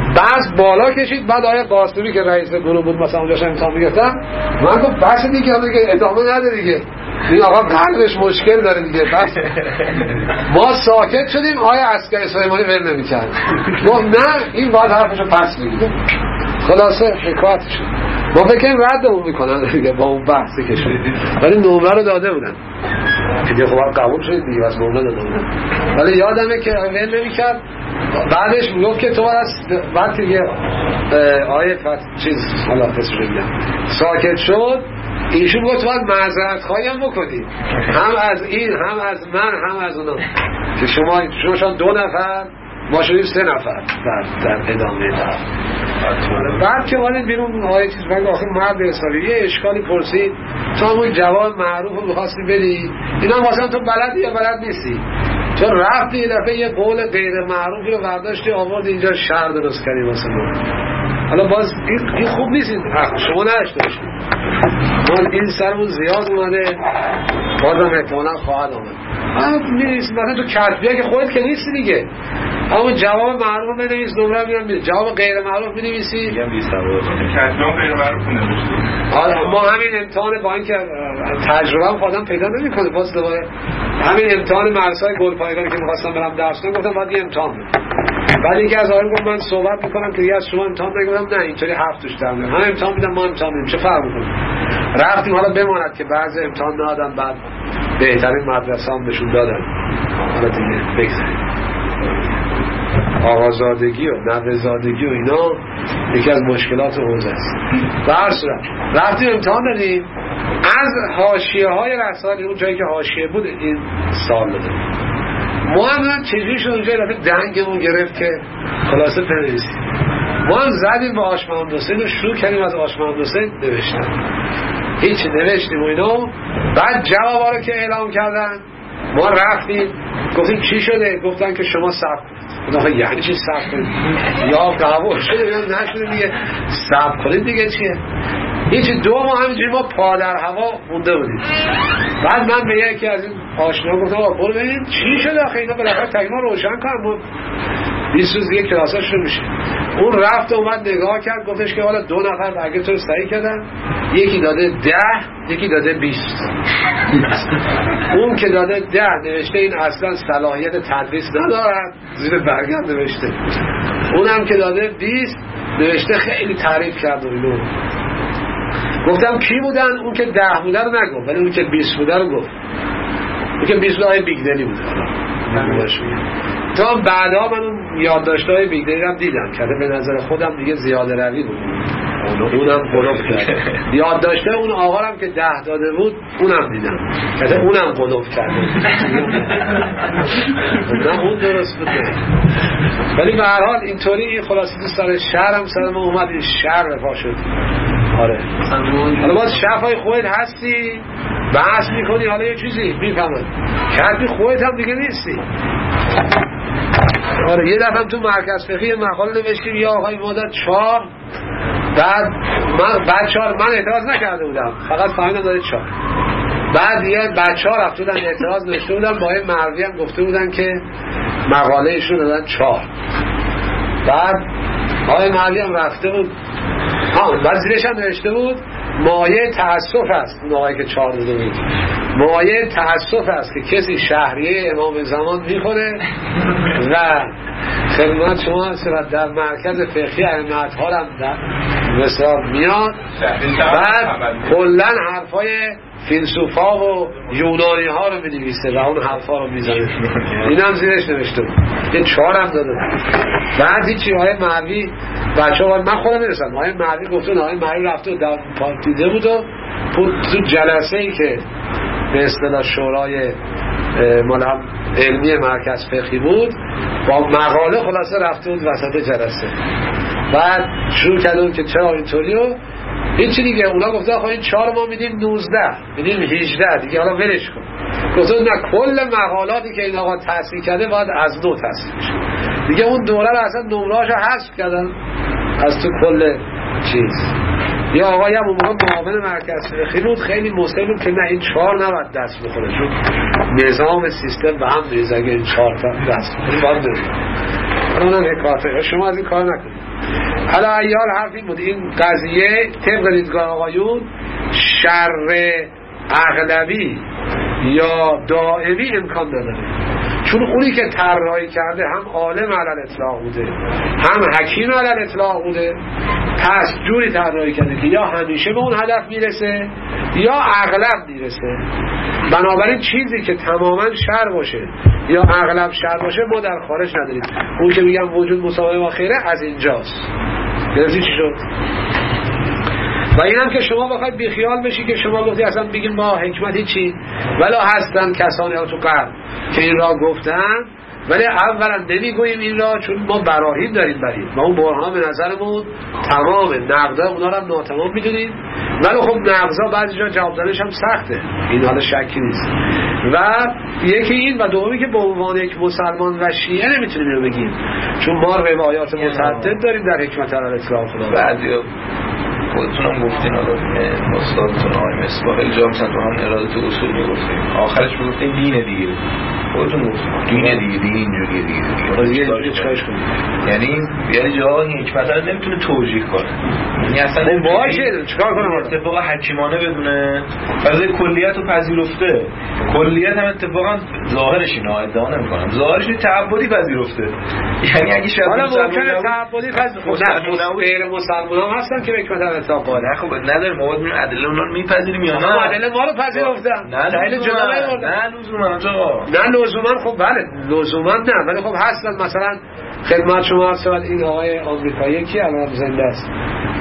بحث بالا کشید. بعد آقای قاسمی که رئیس گروه بود مثلا اونجاش امتحان میگفتم، من گفت بحث دیگه ادامه نده دیگه، این آقا قلبش مشکل داره دیگه. بس ما ساکت شدیم. آقای عسکری سلیمانی ول نمی‌کرد، گفت نه این باید حرفشو پس بگیره. خلاصه حکایت شد. ما فکر ردمون میکنن دیگه با اون بحثی که شد، ولی نمره رو داده بودن دیگه. خب قبول شد دیگه، از نمره داده بودن. ولی یادمه که ول نمی‌کرد. بعدش میگفت که تو از وقتی که آیه چیز حالا فسر بگم ساکت شد، ایشون گفت باید معذرت خواهی هم بکنید، هم از این هم از من هم از اونا، که شما 2 نفر ما شدیم 3 نفر در ادامه در. بعد که وارد بیرون آیه چیز بگه آخه مرد حسابی یه اشکالی پرسید، تو همون جواب معروف رو می‌خواستی بدی، اینا مثلا تو بلدی یا بلد نیستی، تو رفتی یه دفعه یه قول غیر معروفی رو برداشتی آورد اینجا شر درست کردی واسه ما. حالا باز این خوب نیست، این حق شما نداشته باشید. ما این سرمون زیاد اومده، بازم احتمالا خواهد آمد. می‌نویسی مثلا تو کتبیه که خودت که نیستی دیگه، اما جواب معروف بنویس، نمره میام میده. جواب غیر معروف بنویسی، میگم بی سواد. کتبیام غیر معروف نوشته. ما همین امتحان با اینکه تجربه هم خودم پیدا نمی‌کنه، باز دوباره همین امتحان مرسای گلپایگانی که می‌خواستم برم درس کنم، گفتم باید یه امتحان بدم. بعد اینکه از آقایون گفت من صحبت می‌کنم که از شما امتحان نگیرم، نه اینطوری حرف توش در میاد. من امتحان میدم، ما امتحان میدیم، چه فرق می‌کنه؟ رفتیم حالا بماند که بعضی امتحان ندادن، بعد بهترین مدرسه هم بهشون دادن. حالا دیگه بگذاریم. آقازادگی و نوه‌زادگی و اینا یکی از مشکلات حوزه است. به هر صورت رفتیم امتحان دادیم، از حاشیه‌های رسائل اون جایی که حاشیه بود این سوال دادیم. ما هم چجوری شد اونجا رفت دنگمون گرفت که خلاصه بنویسیم. ما هم زدیم به آش محمد حسین و شروع کردیم از آش محمد حسین نوشتن، هیچ نوشتیم و اینا. بعد جوابا رو که اعلام کردن ما رفتیم گفتیم چی شده، گفتن که شما صبر کنید. یعنی چی صبر کنید؟ یا قبول شده یا نشده دیگه، صبر کنید دیگه چیه؟ هیچ. 2 ماه همینجوری ما پا در هوا مونده بودیم. بعد من به یکی از این آشنا گفتم آقا برو ببین چی شده آخه اینا بالاخره تقریبا روشن کنم 20 روز دیگه کلاسا شروع میشه. اون رفت اومد نگاه کرد، گفتش که حالا 2 نفر برگه تو رو صحیح کردن، یکی داده 10 یکی داده 20. اون که داده 10 نوشته این اصلا صلاحیت تدریس ندارد، زیر برگم نوشته. اونم که داده 20 نوشته خیلی تعریف کرد و اینو. گفتم کی بودن؟ اون که 10 بوده رو نگفت، ولی اون که 20 بوده رو گفت. اون که 20 بوده بیگدلی بوده. تا بعدا من اون یادداشت‌های بیگدلی هم دیدم که به نظر خودم دیگه زیاده روی بود، اونم قلوب کرد. یادداشته اون آقا هم که 10 داده بود اونم دیدم که اونم قلوب کرد. نه اون درست بود. ولی به هر حال اینطوری خلاصه سر شهر هم سر ما اومد، این شهر رفا شد. آره حالا باز شفای خودت هستی بحث میکنی، حالا یه چیزی میفهمد کردی خودت هم دیگه نیستی. آره یه دفعه تو مرکز فقهی مقاله نوشتیم یا آقای مادر 4 بعد 4 من اعتراض نکرده بودم، فقط فهمیدم داره 4. بعد یه بچه‌ها رفته بودن اعتراض نوشته بودن، با این مروی هم گفته بودن که مقاله ایشون دادن 4. بعد آقای مروی هم رفته بود بعد زیرش هم نوشته بود مایه تأسف است، اون آقایی که 4 داده بود، مایه تأسف است که کسی شهریه امام زمان میخوره و خدمت شما هست و در مرکز فقهی ائمه اطهار هم در مثلا میاد. بعد کلن حرفای فیلسوفا و یونانی ها رو می‌نویسه و اون حرفا رو میزنه. این هم زیرش نوشته بود. یه 4 هم داده. بعد هیچی آقای مروی بچه‌ها من خودم میرسم آقای مروی گفتن آقای مروی رفته در پارتیده بود و تو جلسه‌ای که به اصطلاح شورای مال هم علمی مرکز فقهی بود با مقاله خلاصه رفته بود وسط جلسه. بعد شروع کردن که چرا اینطوریه هیچی دیگه. اونا گفتن آخه این 4 ما میدیم 19 میدیم 18 دیگه حالا ولش کن. گفتن نه کل مقالاتی که این آقا تصحیح کرده باید از نو تصحیح بشه دیگه. اون دوره رو اصلا نمره‌اشو حذف کردن از تو کل چیز. یا آقایی هم اون موقع معاون مرکز فقهی بود خیلی مصر بود که نه این 4 نباید دست بخوره چون نظام سیستم به هم ریزه اگه این 4 تا دست بخوره باید بره. اونم حکایته شما از این کار نکنید. حالا ایال حرف این بود این قضیه طبق دیدگاه آقایون شر اغلبی یا دائمی امکان نداره، چون اونی که طراحی کرده هم عالم علی الاطلاق بوده هم حکیم علی الاطلاق بوده، پس جوری طراحی کرده که یا همیشه به اون هدف میرسه یا اغلب میرسه. بنابراین چیزی که تماما شر باشه یا اغلب شر باشه ما در خارج نداریم. اون که میگم وجود مساوی با خیره از اینجاست. گرفتی چی شد؟ و اینم که شما بخواید بیخیال بشی که شما گفتی اصلا بگیم ما حکمتی چی، ولی هستن کسانی ها تو قرن که این را گفتن، ولی اولا نمیگوییم این را چون ما براهین داریم بریم و اون برهان به نظرمون تمامه، نقضای اونا رو هم ناتمام میدونیم، ولی خب نقضا بعضی جا جواب دادنش هم سخته، این حالا شکی نیست. و یکی این و دومی که به عنوان یک مسلمان و شیعه نمیتونیم اینو بگیم، چون ما روایات متعدد داریم در حکمت علی الاطلاق خدا. بعضیا خودتونم گفتین حالا استادتون آقای مصباح الجا مثلا تو هم ارادت اصول میگفتیم، آخرش میگفتیم دین دیگه، خودتون گفتیم دین دیگه، دین اینجوریه دیگه چیکارش کنیم؟ یعنی جا این حکمت رو نمیتونه توجیه کنه، یعنی اصلا باشه چیکار کنم؟ اتفاق حکیمانه بدونه فضای کلیت رو پذیرفته، کلیت هم اتفاقا ظاهرش اینو ادعا نمی‌کنم، ظاهرش تعبدی پذیرفته، یعنی اگه شاید حالا ممکنه تعبدی پذیرفته غیر مسلمانان هستن که حکمت اطلاق نه خب نداره، ما باید ادله اونا رو میپذیریم یا نه؟ ادله ما رو پذیرفتن، دلیل جدا نه لزوما آقا، نه لزوما، خب بله لزوما نه، ولی خب هستن. مثلا خدمت شما عرض شود این آقای آمریکایی کی الان زنده است؟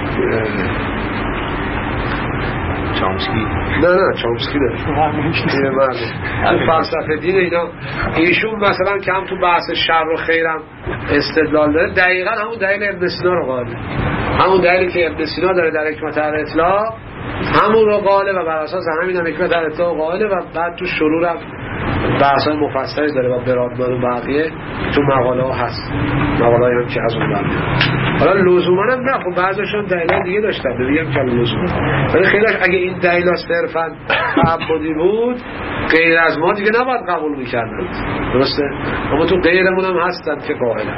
چامسکی؟ نه چامسکی نه، این فلسفه دین اینا، ایشون مثلا که هم تو بحث شر و خیرم استدلال داره، دقیقا همون دلیل ابن سینا رو قائله، همون دلیلی که ابن سینا داره در حکمت علی الاطلاق همون رو قائله و بر اساس همین هم حکمت علی الاطلاق قائله و بعد تو شروع هم بحث‌های مفصلی داره و برادمان و بقیه تو مقاله ها هست، مقاله هم که از اون برمیاد. حالا لزوما هم نه، خب بعضیشون دلیل دیگه داشتن، بگم که لزوما، ولی خیلیش اگه این دلیل صرفا تعبدی بود غیر از ما دیگه نباید قبول می‌کردن، درسته؟ اما تو غیرمون هم هستن که قائلن.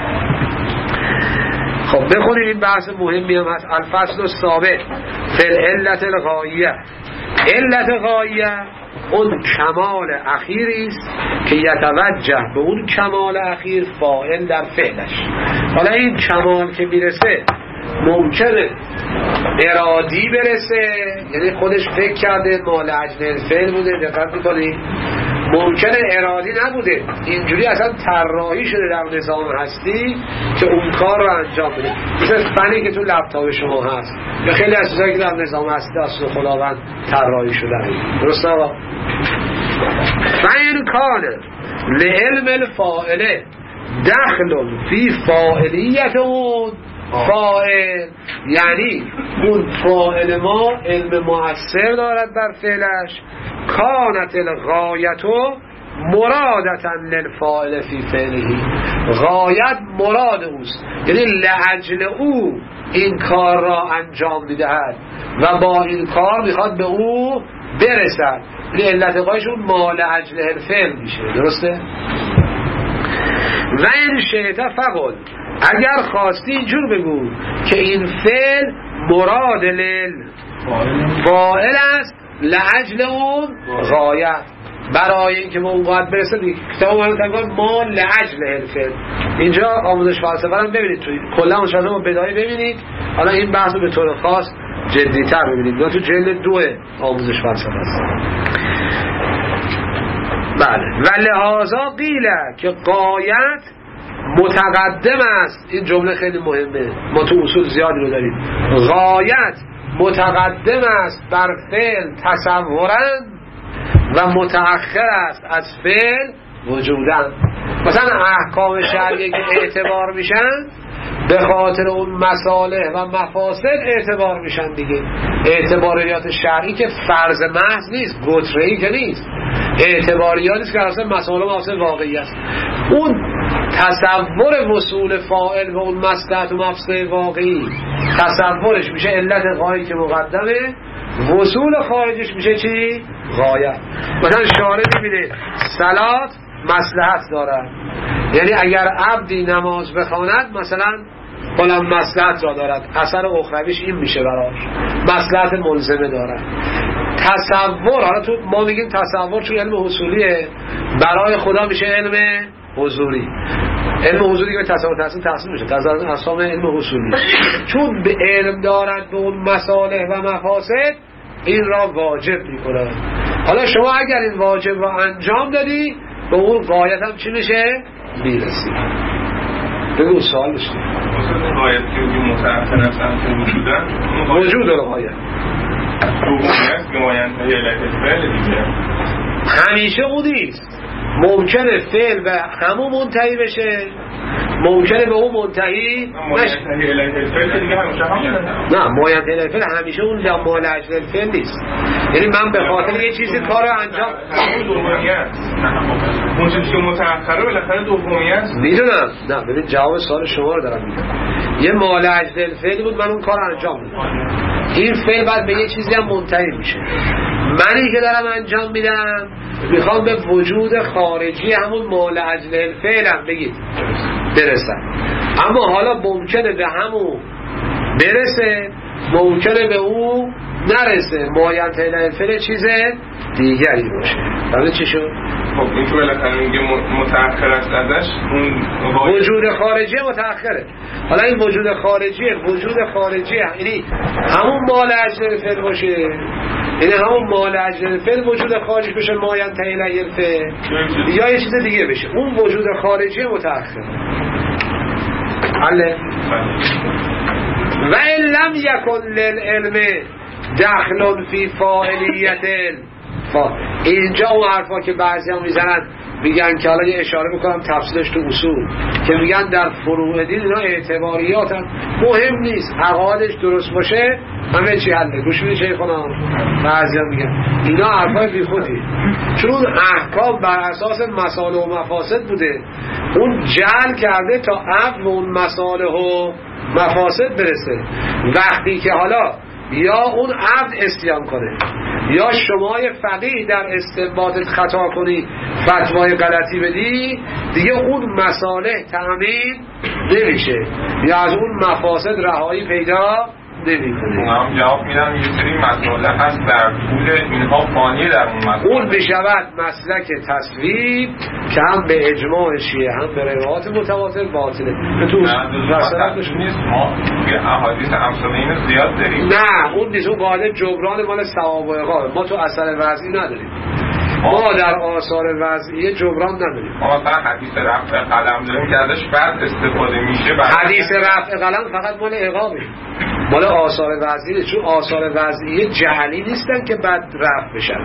خب بخونید این بحث مهمی هم هست. الفصل الثابت فی العلة الغایه. علت غایه اون کمال اخیری است که یتوجه به اون کمال اخیر فاعل در فعلش. حالا این کمال که میرسه ممکنه ارادی برسه، یعنی خودش فکر کرده مال اجل فعل بوده، دقت میکنید، ممکنه ارادی نبوده، اینجوری اصلا طراحی شده در نظام هستی که اون کار رو انجام بده، مثل فنی که تو لپتاپ شما هست یا خیلی از چیزایی که در نظام هستی اصلا خداوند طراحی شده. درسته آقا؟ فین کانه لعلم الفاعله دخل فی فاعلیت اون فاعل، یعنی اون فاعل ما علم مؤثر دارد بر فعلش، کانت الغایتو مرادتا للفاعل فی فعله، غایت مراد اوست، یعنی لاجل او این کار را انجام میدهد و با این کار میخواد به او برسد، یعنی علت غایشون ما لاجل الفعل میشه. درسته؟ و این شیطه فقل، اگر خواستی اینجور بگو که این فعل مراد فاعل است لاجل اون غایت، برای اینکه ما اون باید برسه کتاب ما لاجل الفعل. اینجا آموزش فلسفه رو ببینید، توی کلا اون شده ما بدایه ببینید، حالا این بحث رو به طور خاص جدی‌تر ببینید، یا تو جلد 2 آموزش فلسفه است. بله، و لحاظا قیله که غایت متقدم است. این جمله خیلی مهمه، ما تو اصول زیادی رو داریم. غایت متقدم است بر فعل تصورا و متأخر است از فعل وجودا. مثلا احکام شرعی که اعتبار میشن به خاطر اون مصالح و مفاسد اعتبار میشن دیگه. اعتباریات شرعی که فرض محض نیست، گتره‌ای که نیست، اعتباریاتی است که اصلا مصالح و مفاسد واقعی است. اون تصور وصول فاعل و اون مصلحت و مفسد واقعی تصورش میشه علت غایی که مقدمه، وصول خارجش میشه چی؟ غایت. مثلا شارع میبینه صلات مصلحت داره، یعنی اگر عبدی نماز بخواند مثلا فلان مصلحت را دارد، اثر اخرویش این میشه براش، مصلحت ملزمه دارد. تصور، حالا تو ما میگیم تصور چون علم حصولیه، برای خدا میشه علم حضوری. علم حضوری که به تصور تحصیل میشه، تصور اصلا علم حصولی، چون به علم دارد به اون مصالح و مفاسد، این را واجب میکنه. حالا شما اگر این واجب را انجام دادی، به اون غایت هم چی میشه؟ میرسی. بگو سوال بشه. غایت که متأخر هستن وجود غایت دومیت نماینده فعل دیگه همیشه اون نیست. ممکنه فعل به همون منتهی بشه، ممکنه به اون منتهی نشه. نه، ماینده الفعل همیشه اون لما لاجل الفعل نیست. یعنی من به خاطر یه چیزی کار رو انجام اون چیزی که متأخره بالاخره دومیت میدونم. نه ببین جواب سوال شما رو دارم میدم. یه ما لاجل الفعل بود، من اون کار رو انجام میدم، این فعل بعد به یه چیزی هم منتهی میشه. منی که دارم انجام میدم میخوام به وجود خارجی همون مال اجل الفعل هم بگید برسم، اما حالا ممکنه به همون برسه، ممکنه به اون نرسه، مایت الفعل چیز دیگری باشه. بله چی شد؟ خب این که بالاخره میگه متأخر است ازش اون وجود خارجی متأخره. حالا این وجود خارجی یعنی همون مال اجل الفعل باشه، یعنی همون مال اجل الفعل وجود خارجی بشه مایت الفعل، یا یه چیز دیگه بشه، اون وجود خارجی متأخر. حله و ان لم یکن للعلم دخل فی فاعلیت اینجا اون حرفا که بعضی هم میزنن میگن که حالا یه اشاره میکنم تفصیلش تو اصول که میگن در فروع دین اینا اعتباریات هم مهم نیست، عقایدش درست باشه همه چی حله. گوش میدی چه خونم بعضی هم میگن اینا حرفای بی خودی، چون احکام بر اساس مصالح و مفاسد بوده، اون جعل کرده تا عقل اون مصالح و مفاسد برسه. وقتی که حالا یا اون عبد اسیان کنه یا شمای فقیه در استنباطت خطا کنی، فتوای غلطی بدی، دیگه اون مصالح تامین نمیشه یا از اون مفاسد رهایی پیدا نمیکنه. هم جواب میدم یه سری مسائل هست در طول اینها فانی در اون مسائل اون بشود مسلک تصویب که هم به اجماع شیعه هم به روایات متواتر باطله. به تو مسئله نیست، ما به احادیث امثال اینو زیاد داریم. نه اون نیست، اون قاعده جبران مال ثواب و عقاب، ما تو اثر وضعی نداریم، ما در آثار وضعیه جبران نداریم. ما مثلا حدیث رفع قلم داریم که ازش بعد استفاده میشه. حدیث رفع قلم فقط مال عقابه، مال آثار وضعیه، چون آثار وضعیه جعلی نیستن که بعد رفع بشن.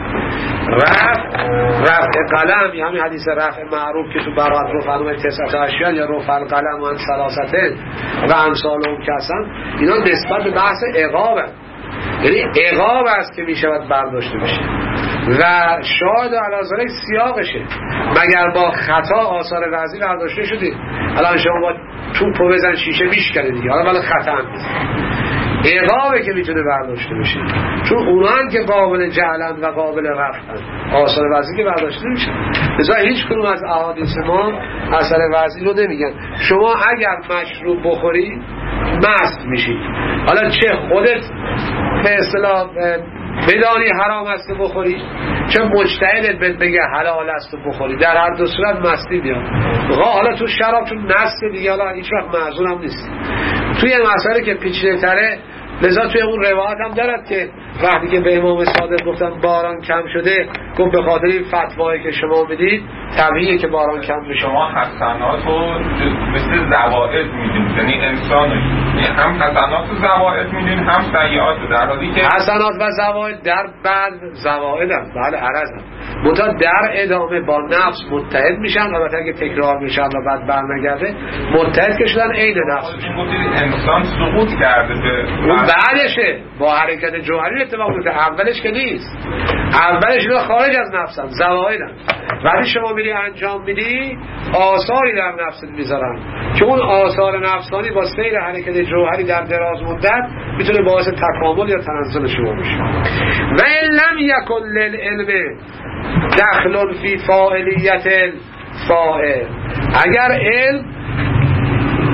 رفع قلم یعنی همین حدیث رفع معروف که تو برات رفع تسعه اشیاء یا رفع القلم و ثلاثه و امثالهم که هستن، اینا نسبت به بحث عقابه، یعنی عقاب است که میشود برداشته بشه و شاهد و علاوه سیاقشه. مگر با خطا آثار وضعی برداشته شدید؟ الان شما با توپ بزن شیشه میشکنه دیگه، حالا ولی خطا هم نیست، عقابه که میتونه برداشته بشه، چون اونان که قابل جعلن و قابل رفعن، آثار وضعی که برداشته نمیشه. لذا هیچ کنون از احادیث ما اثر وضعی رو نمیگن. شما اگر مشروب بخوری مست میشید، حالا چه خودت به اصطلاح بدانی حرام است بخوری، چه مجتهدت بهت بگه حلال است بخوری، در هر دو صورت مستی میاد. حالا تو شراب چون نست دیگه حالا هیچ وقت معذور هم نیست. توی مسئله که پیچیده تره، لذا توی اون روایت هم دارد که وقتی که به امام صادق گفتن باران کم شده، گفت به خاطر این فتوایی که شما بدید طبیعیه که باران کم بشه. شما حسنات رو مثل زوائد میدین، یعنی انسان هم حسنات و زوائد میدین هم سیئات، در حالی که حسنات و زوائد در بعد زوائد هم بله عرض هم متا در ادامه با نفس متحد میشن، البته اگه تکرار میشن و بعد برنگرده متحد که شدن عین نفس میشن. انسان سقوط کرده به اون بعدشه با حرکت جوهری اتفاق میفته، اولش که نیست، اولش اینا خارج از نفسن، زوائدن. وقتی شما میری انجام میدی آثاری در نفست میذارن که اون آثار نفسانی با سیر حرکت جوهری در دراز مدت میتونه باعث تکامل یا تنزل شما بشه. و ان لم یکن للعلم دخل فی فاعلیت الفاعل، اگر علم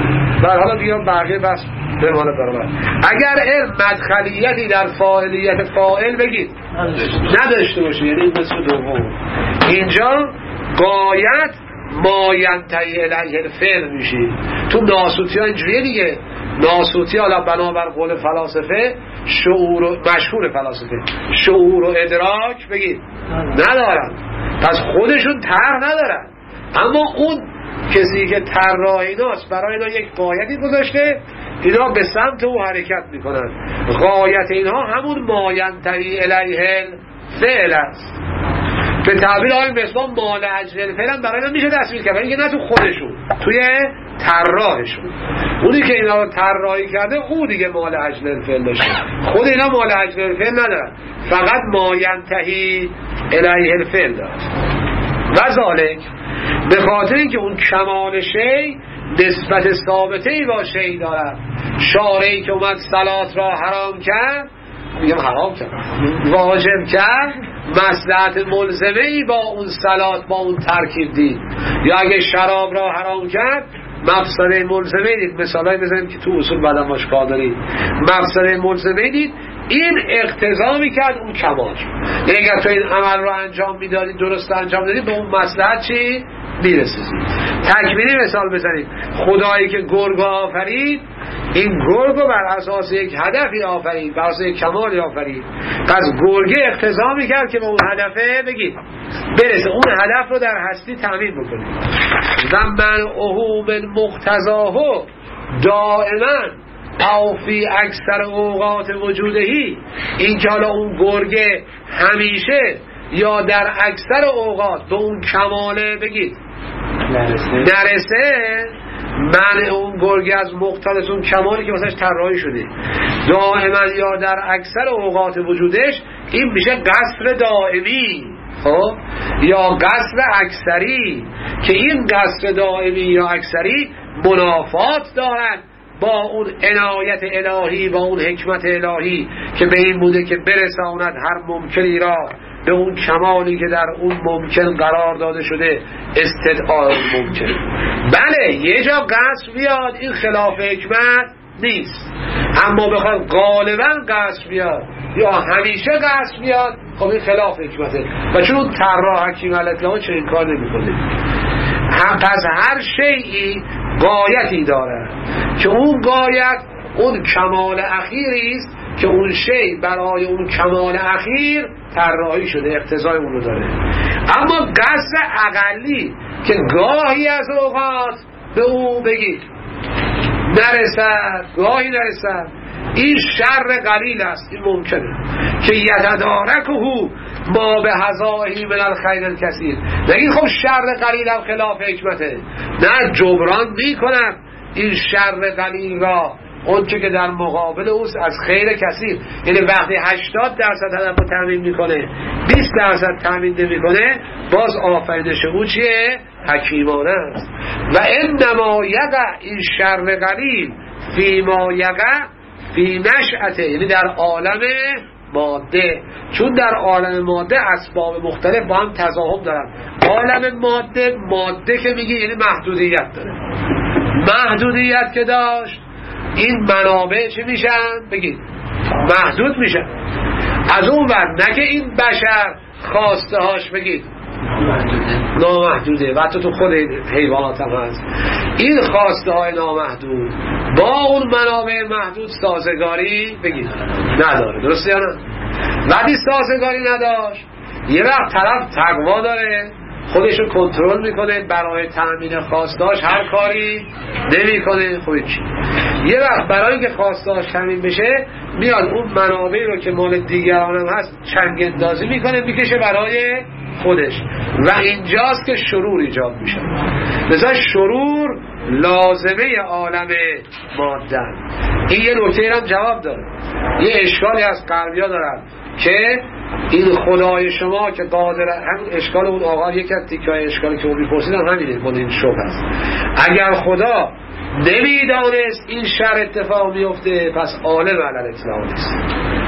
بعد حالا دیگه بقیه بس بمانه برابر. اگر علم مدخلیتی در فاعلیت فاعل بگید نداشته باشه، یعنی این مثل دوم، اینجا غایت ما ینتهی الیه الفعل میشه. تو ناسوتی ها اینجوریه دیگه، ناسوتی حالا بنابر قول فلاسفه شعور و مشهور فلاسفه شعور و ادراک بگید ندارن، پس خودشون طرح ندارن، اما اون کسی که طراح ایناست برای اینا یک غایتی گذاشته، اینا به سمت او حرکت میکنن. غایت اینها همون ما ینتهی الیه الفعل است. به تعبیر آقای مسلم مال اجل الفعل برای اینا میشه تصویر کرد، اینکه نه تو خودشون، توی طراحشون. اونی که اینا رو طراحی کرده او دیگه مال اجل الفعل داشته، خود اینا مال اجل الفعل ندارن، فقط ما ینتهی الیه الفعل دارن. و ذالک به خاطر اینکه اون کمال شی نسبت ثابته‌ای با شی دارد. شارعی که اومد صلات را حرام کرد، میگم حرام کرد، واجب کرد، مصلحت ملزمه‌ای با اون صلات با اون ترکیب دید. یا اگه شراب را حرام کرد مفسده ملزمه دید. مثالایی بزنیم که تو اصول بعدم باش کار دارید. مفسده ملزمه دید، این اقتضا میکرد اون کمال. یعنی اگر تو این عمل رو انجام میدادید، درست انجام دادید، به اون مصلحت چی میرسید. تکمیلی مثال بزنید، خدایی که گرگ آفرید، این گرگ رو بر اساس یک هدفی آفرید، بر اساس یک کمالی آفرید، پس گرگه اقتضا میکرد که به اون هدفه بگید برسه، اون هدف رو در هستی تامین بکنید. و من اهو من مقتضاهو دائما او فی اکثر اوقات وجودهی، این که حالا اون گرگه همیشه یا در اکثر اوقات به اون کماله بگید نرسه، من اون گرگه از مقتضی اون کمالی که واسش طراحی شده دائما یا در اکثر اوقات وجودش، این میشه قصر دائمی یا قصر اکثری، که این قصر دائمی یا اکثری منافات دارن با اون عنایت الهی، با اون حکمت الهی که به این بوده که برساند هر ممکنی را به اون کمالی که در اون ممکن قرار داده شده، استدعای ممکن. بله یه جا قصر بیاد این خلاف حکمت نیست، اما بخواد غالبا قصر بیاد یا همیشه قصر بیاد، خب این خلاف حکمته. و چون اون طراح حکیم الاطلاق چه این کار نمی کنه. پس هر شیئی غایتی داره که اون غایت اون کمال اخیری است که اون شی برای اون کمال اخیر طراحی شده، اقتضای اون رو داره. اما قصد اقلی که گاهی از اوقات به اون بگید نرسد، گاهی نرسد، این شر قلیل است، این ممکنه که یتدارکه ما به هزاهی من الخیر الکثیر. نگید خب شر قلیل هم خلاف حکمته، نه، جبران میکنم این شر قلیل را اون که در مقابل اوست از خیر کثیر. یعنی وقتی 80% هدف رو تامین میکنه 20% تامین نمیکنه، باز آفرینش او چیه؟ حکیمانه است. و انما یقع این شر قلیل فی ما یقع فی نشأته، یعنی در عالم ماده، چون در عالم ماده اسباب مختلف با هم تضاهم دارن. عالم ماده که میگه یعنی محدودیت داره، محدودیت که داشت این منابع چی میشن؟ بگید محدود میشن. از اون ور نه که این بشر خواسته هاش بگید نامحدوده، و حتی تو خود حیوانات هم هست، این خواسته های نامحدود با اون منابع محدود سازگاری بگید نداره. درسته یا نه؟ وقتی سازگاری نداشت، یه وقت طرف تقوا داره، خودشو کنترل میکنه، برای تأمین خواستهاش هر کاری نمیکنه، خوبی چی؟ یه وقت برای اینکه خواستهاش تأمین بشه میاد اون منابع رو که مال دیگران هم هست چنگ اندازی میکنه، میکشه برای خودش، و اینجاست که شرور ایجاد میشه. مثلا شرور لازمه عالم ماده. این یه نکته هم جواب داره. یه اشکالی از غربی‌ها دارن که این خدای شما که قادر، همین اشکال اون آقا، یک از تیکه‌های اشکالی که اون می‌پرسیدن همینه، مال این شبه است. اگر خدا نمیدانست این شر اتفاق میفته، پس عالم علی الاطلاق نیست.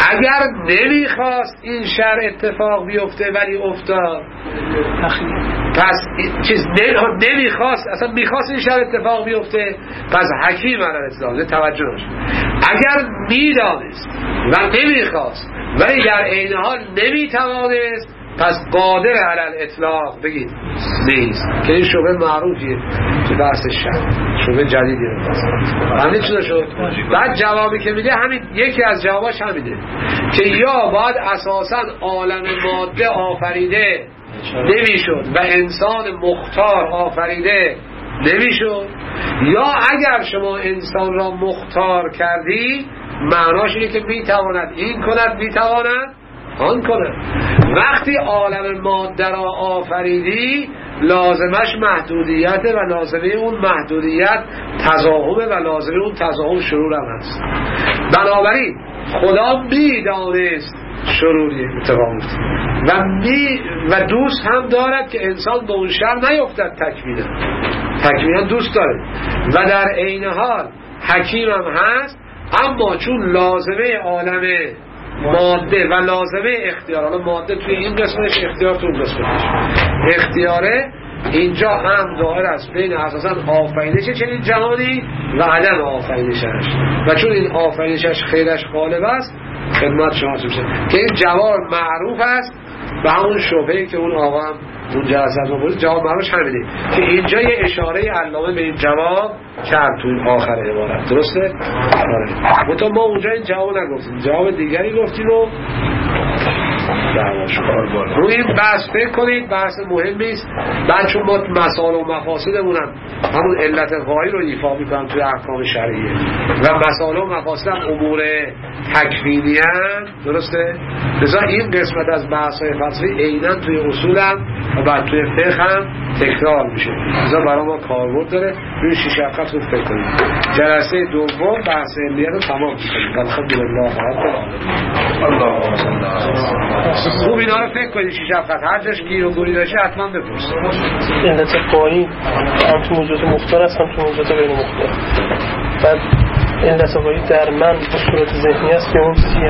اگر نمیخواست این شر اتفاق بیفته ولی افتاد، پس چیز نمیخواست، اصلا میخواست این شر اتفاق بیفته، پس حکیم علی الاطلاق. توجه باشه، اگر میدانست و نمیخواست ولی در عین حال نمیتوانست، پس قادر علی الاطلاق بگید نیست، که این شبه معروفیه تو بحث شر، شبه جدیدی رو همین چیزا شد. بعد جوابی که میده همین، یکی از جواباش همینه که یا باید اساساً عالم ماده آفریده نمیشد و انسان مختار آفریده نمیشد، یا اگر شما انسان را مختار کردی معناش اینه که میتواند این کند، میتواند آن کند. وقتی عالم ماده را آفریدی لازمش محدودیته و لازمه اون محدودیت تضاهمه و لازمه اون تضاهم شرور هم هست. بنابراین خدا میدانست شروری اتفاق میفته و دوست هم دارد که انسان به اون شر نیفتد. تکمیلا دوست داره و در عین حال حکیم هم هست. اما چون لازمه عالم ماده و لازمه اختیار، حالا ماده توی این قسمتش، اختیار توی اون قسمتش، اختیاره اینجا هم ظاهر است بین اساسا آفرینش چنین جهانی و عدم آفرینشش، و چون این آفرینشش خیرش غالب است خدمت شما میشه که این جواب معروف است و همون شبهه‌ای که اون آقا هم اون جلسه از ما جواب معروفش همینه که اینجا یه اشاره علامه به این جواب کرد توی آخر عبارت. درسته؟ آره. منتها ما اونجا این جواب نگفتیم، جواب دیگری گفتیم و روی این بحث فکر کنید، بحث مهمی است. بعد چون ما مسائل و مفاسدمون همون علت غایی رو ایفا میکنم توی احکام شرعیه و مسائل و مفاسد هم امور تکوینی هست. درسته؟ لذا این قسمت از بحث های فلسفی عیناً توی اصول هم و بعد توی فقه هم تکرار میشه. لذا برای ما کاربرد داره. روی شیش هفت رو فکر کنید. جلسه دوم بحث علیت رو تمام میکنید. الحمدلله خوب اینا رو فکر کنید. شیش هفت هر جاش گیر و گوری داشته حتما بپرسید. علت قایی هم تو موجودات مختار است هم تو موجودات غیر مختار. بعد علت قایی در من صورت ذهنی است که اون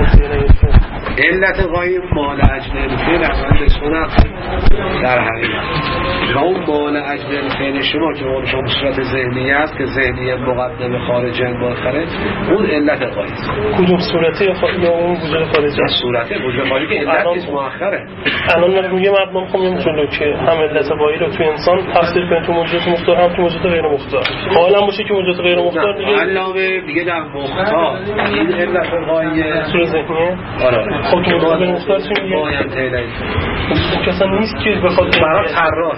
علت غایی مال اجل الفعل اصلا بسونه در حقیقت و اون مال اجل الفعل شما که اون شما صورت ذهنی است که ذهنی مقدم خارجه مؤخره، اون علت غایی است. کدوم صورته یا اون وجود خارجه؟ صورته وجود خارجی که علت نیست مؤخره. الان روی مردم خودمون جلو که هم علت غایی رو تو انسان تفسیر کنیم تو موجودات مختار هم تو موجودات غیر مختار. حالا باشه که موجودات غیر مختار دیگه علاوه دیگه در مختار این علت غایی صورت ذهنیه. آره. خب تو موجودات مختار چی میگه؟ باید تیلایی اصلا نیست که بخواد برای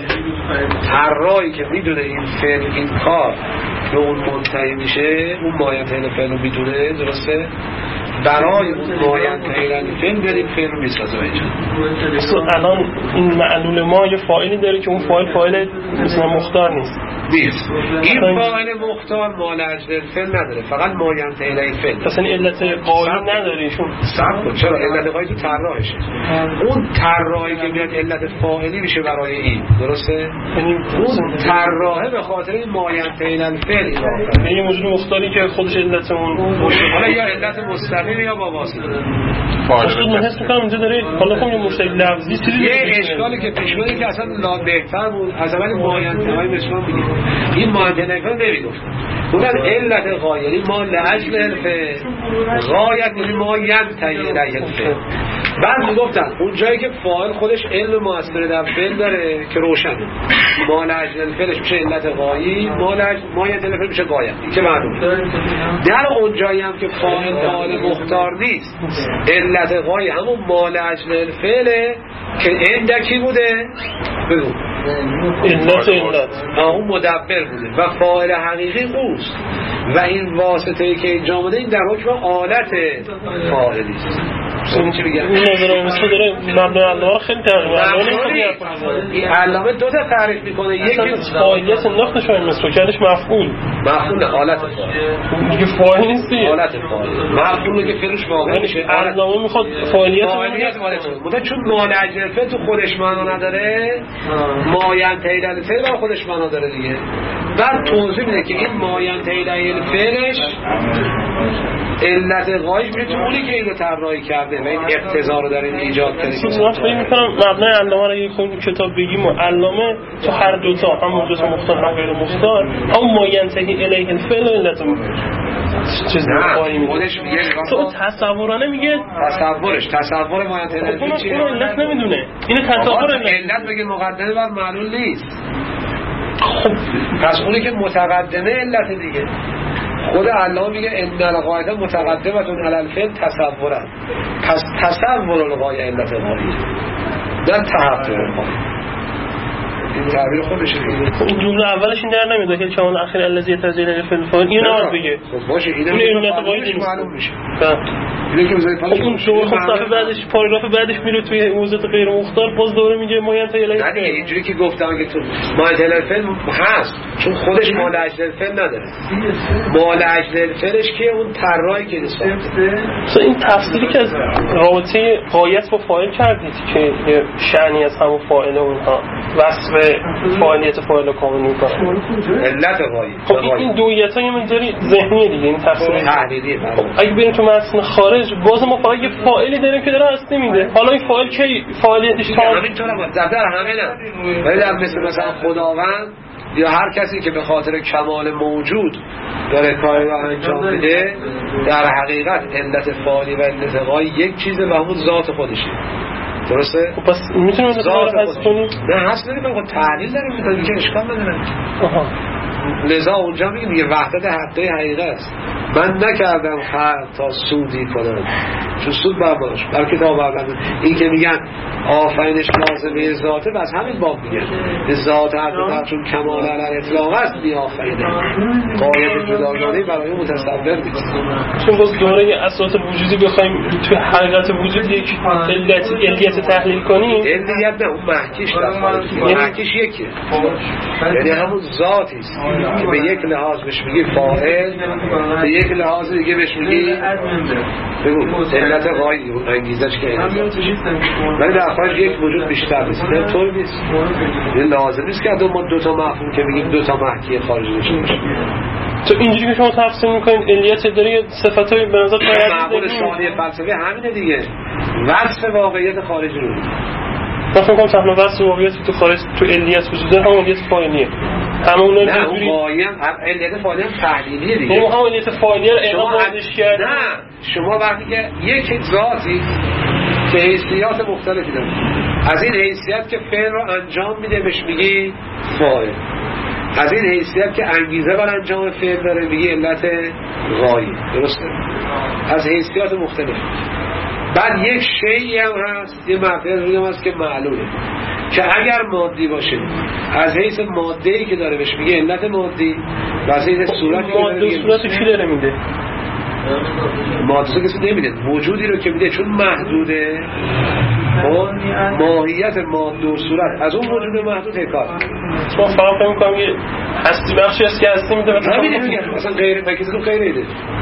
طراحی که میدونه این فعل این کار به اون منتهی میشه، اون مایه فعل رو میدونه. درسته؟ برای اون مایه فعل بریم فعل رو میسازه اینجا. الان این معلول ما یه فاعلی داره که اون فاعل مثلا مختار نیست. این فاعل مختار مال اجل فعل نداره، فقط مایه فعل. مثلا علت قایی نداره ایشون. صبر کن، چرا علت قایی تو طراحشه. اون طراحی که میاد علت فاعلی میشه برای این. درسته؟ اون طراحه به خاطر این مایه فعل اضافه. یه موجود مختاری که خودش علت اون حالا یا علت مستقیم یا با واسطه. خودت من حس می‌کنم اینجا داره حالا خب یه مشترک لفظی چیزی یه اشکالی که پیش اومده که اصلا لا بهتر بود از اول ماینتهای مثلا بگیم این ماینتها نمیگفت. گفتن علت غایری ما لاجل الفعل غایت یعنی ما ینتهی الیه الفعل. بعد میگفتن اون جایی که فاعل خودش علم مؤثر در فعل داره که روشنه، ما لاجل الفعلش میشه علت غایی، ما ینتهی الفعل میشه غایت که معلومه. در اون جایی هم که فاعل مختار نیست، علت غایی همون ما لاجل الفعله که اندکی بوده بگو علت اون مدبر بوده و فاعل حقیقی اوست و این واسطه‌ای که اینجا آمده این در حکم آلت فاعلی است. این چی میگه؟ این نظر مثل داره مبنای علامه خیلی تقریبا این علامه دو تا تعریف میکنه، یکی فاعلیت انداخته شاید مثل کردش مفعول آلت فاعل دیگه فاعل نیست دیگه، آلت فاعل مفعوله که فعلش واقع میشه. علامه میخواد فاعلیت مدت چون مالجل فعل تو خودش معنا نداره، ماینتهی الفعل برای خودش معنا داره دیگه. بعد توضیح میده که این ماینتهی الفعلش علت غایش میشه تو اونی که اینو طراحی کرده و این اقتضا رو در این ایجاد کرده. من فکر می‌کنم مبنای علامه رو اگه خودمون کتاب بگیم و علامه تو هر دو تا هم موجود مختار هم غیر مختار اما ما ینتهی الیه الفعل و علت چیز نمی‌خوایی میگه خودش میگه تو تصورانه میگه تصور ما ینتهی الیه چیه؟ اون علت نمیدونه اینو تصور علت بگه مقدمه بر معلول نیست. خب پس اونی که متقدمه علت دیگه. خود علامه میگه ان الغایه متقدمه علی الفعل تصورا. پس تصور الغایه علت غایه نه تحقق الغایه. این تعبیر خودشه. این جمله اولش این در نمیاد که چون اخیر الذی تزیل الفعل فاعل اینو نباید بگه. خب باشه اینو علت غایه معلوم میشه. اینو که بذارید پاش اون دو صفحه بعدش پاراگراف بعدش میره توی موضوعات غیر مختار باز دوره میگه ما ینتهی الیه. نه اینجوری که گفتم که تو ما ینتهی الفعل هست چون خودش مال اجل الفعل نداره. مال اجل الفعلش که اون طراحی که مثلا این تفسیری که از رابطه غایت با فاعل کردید که یه شأنی از همون فاعل اونها وصف فاعلیت فاعل کامل میکنه علت غایه. خب این دویت‌ها یه مقداری ذهنیه دیگه این تفسیر تحلیلیه. اگه بریم تو متن خارج باز ما فقط یه فاعلی داریم که داره هست نمیده. حالا این فاعل کی فاعلیتش تمام همینطوره در همینه. ولی در مثلا خداوند یا هر کسی که به خاطر کمال موجود داره کاری رو انجام میده در حقیقت علت فاعلی و علت غایه یک چیزه و همون ذات خودشه. درسته؟ خب پس میتونیم ذات حذف کنیم؟ نه حذف نمی‌کنیم. خب تحلیل داریم می‌کنیم که اشکال نداره. لذا اونجا میگه وحدت حقیقی حقیقت است. من نکردم خلق تا سودی کنم چون سود برباش بلکه تا برباش. این که میگن آفرینش لازمه ذاته بس همین باب میگن ذات حقیقت چون کمال علی اطلاق است میآفرینه قایت جداگانه برای متصور نیست. چون باز دوره اساس وجودی بخوایم توی حقیقت وجود یک علیت تحلیل کنیم علیت نه اون محکیش محکیش یکیه یعنی همون ذاتی است که به یک لحاظ بهش میگی فاعل به یک لحاظ دیگه بهش میگی بگو علت غایه اون انگیزش که ولی در خارج یک وجود بیشتر نیست. نه طور نیست. این لازم نیست که دو تا مفهوم که میگیم دو تا محکی خارجی داشته باشه. تو اینجوری که شما تفسیر میکنید علیت داره صفاتای به نظر معقول شامل فلسفه همینه دیگه وصف واقعیت خارجی رو من فکر کنم تحلیل وصف واقعیت تو خارج تو علیت وجود داره همون علیت فاعلیه همون نه اون واقعا علیت فاعلی هم تحلیلیه دیگه اون همون علیت فاعلی رو اعلامش کرد. نه شما وقتی که یک ذاتی که حیثیات مختلفی داره از این حیثیت که فعل رو انجام میده بهش میگی فاعل از این حیثیت که انگیزه بر انجام فعل داره میگی علت غایه. درسته؟ از حیثیات مختلف. بعد یک شیئی هم هست یه مفهومی هم هست که معلومه که اگر مادی باشه از حیث ماده‌ای که داره بهش میگه علت مادی و از حیث صورتی که ماده صورت کی داره میده ماده کسی نمیده وجودی رو که میده چون محدوده اون ماهیت ماده و صورت از اون وجود محدود حکار ما فقط فهم میکنم یه هستی بخشی هست که هستی میده همینه میگه مثلا غیر مکیزون غیر ایده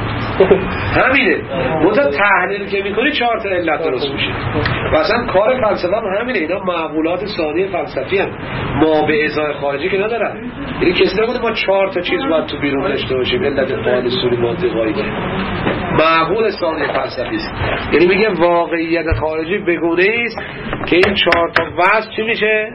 همینه منطقه تحلیل که میکنی 4 تا علت درست میشه و اصلا کار فلسفه هم همینه اینا معقولات ثانی فلسفی هم ما به ازای خارجی که ندارن یعنی کسی نبوده ما 4 تا چیز باید تو بیرون داشته باشیم علت فعال سوری ماده غایی که معقول ثانی فلسفی است یعنی میگه واقعیت خارجی بگونه است که این 4 تا وصف چی میشه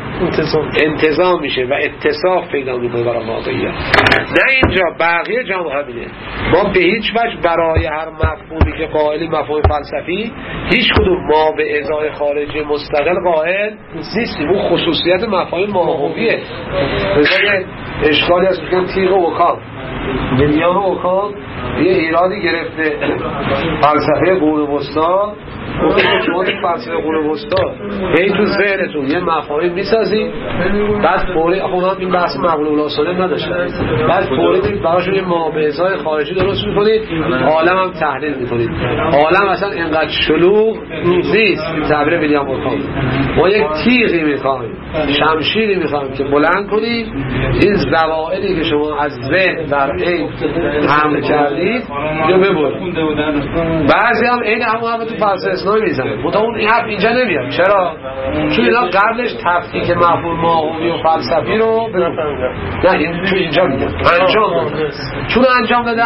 انتظام میشه و اتصاف پیدا میکنه برای واقعیت. نه اینجا بقیه جامعه همینه ما به هیچ وجه برای هر مفهومی که قائلی مفهوم فلسفی هیچ کدوم ما به ازای خارجی مستقل قائل نیستیم. اون خصوصیت مفاهیم ماهویه. مثلا اشکالی هست میگن تیغ و وکام میلیان و وکام یه ایرادی گرفته فلسفه قرون وسطا شما تو فلسفه قرون وسطا هی تو ذهنتون یه مفاهیم میسازید بعد فوری هم این بحث مقوله الاصاله نداشتن بعد فوری براشون یه مابعضای خارجی درست میکنید عالم هم تحلیل میکنید عالم اصلا اینقدر شلوغ نیست. تعبیر ویلیام اوکام ما یک تیغی میخوایم شمشیری میخوایم که بلند کنید این زوائدی که شما از ذهن در عین حمل کردید یا ببرید. بعضی هم این همه تو فلسفه اسلامی میزنه منتها اون این حرف اینجا نمیاد. چرا؟ چون اینا قبلش تفکیک مفهوم ماهوی و فلسفی رو نه این تو اینجا میگن انجام بدن. چون انجام بدن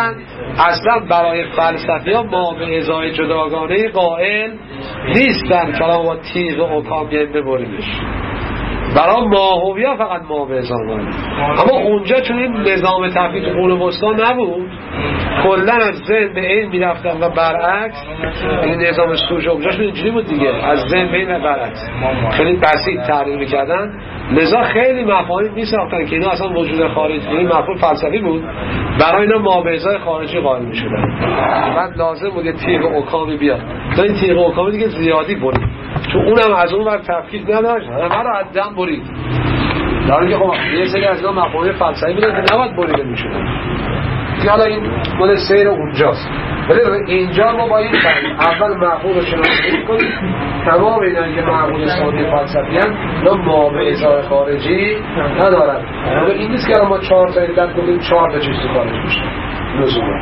اصلا برای فلسفی ها ما به ازای جداگانه قائل نیستن که با تیغ و حکام ببریمش. برای ماهوی ها فقط ما به ازای قائل، اما اونجا چون این نظام تفکیک قول وسطا نبود، کلا از ذهن به علم میرفتن و برعکس. این نظام سوژه اونجاشون اینجوری بود دیگه، از ذهن به علم و برعکس خیلی بسیط تعریف میکردن. لذا خیلی مفاهیم میساختن که اینا اصلا وجود خارجی، این مفهوم فلسفی بود، برای اینا ما به ازای خارجی قائل میشدن. بعد لازم بود یه تیغ و حکامی بیاد تا این تیغ و حکامی دیگه زیادی برید، چون اونم از اون ور تفکیک نداشت، همه رو از دم برید. در حالی که خب یه سری از اینا مفاهیم فلسفی بودن که نباید بریده میشدن. حالا این مال سیر اونجاست، ولی اینجا ما با این اول معقول رو شناسایی میکنیم. تمام اینا که معقول سادی فلسفی هم اینا ما به ازای خارجی ندارن. این نیست که ما 4 تا علت کنیم 4 تا چیز تو خارج میشه لزوما.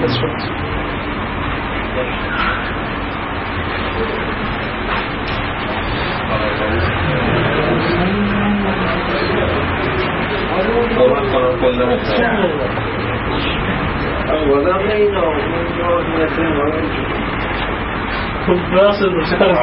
بازم نه اینا خب راست روشه کنم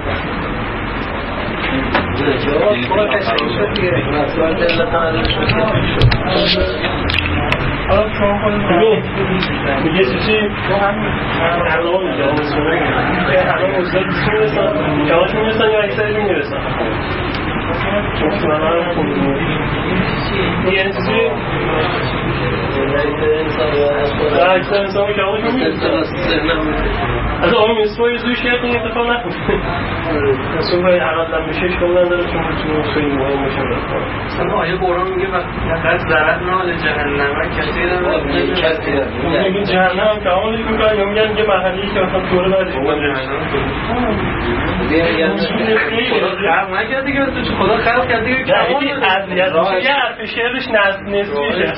میگه چی؟ الان میگه الان اوزاد چی میرسن؟ جواش میرسن یا اکثری میرسن؟ یه چیزی؟ اکثر انسان که جواش میرسن از آمی مسوی زوش یکی اتفاق نکنه اصلا باید حقیقت بشش کنن داره چون بتونیم خیلی مهم باشه اصلا آیه قرآن میگه وقت ضرر نال جهنم کسی داره میگه جهنم هم تعاملش میکنن یا میگن یه محلی که اصلا طوره بعدش خلق نکرده که خدا خلق کرده که یه حرف شعرش نسبیشه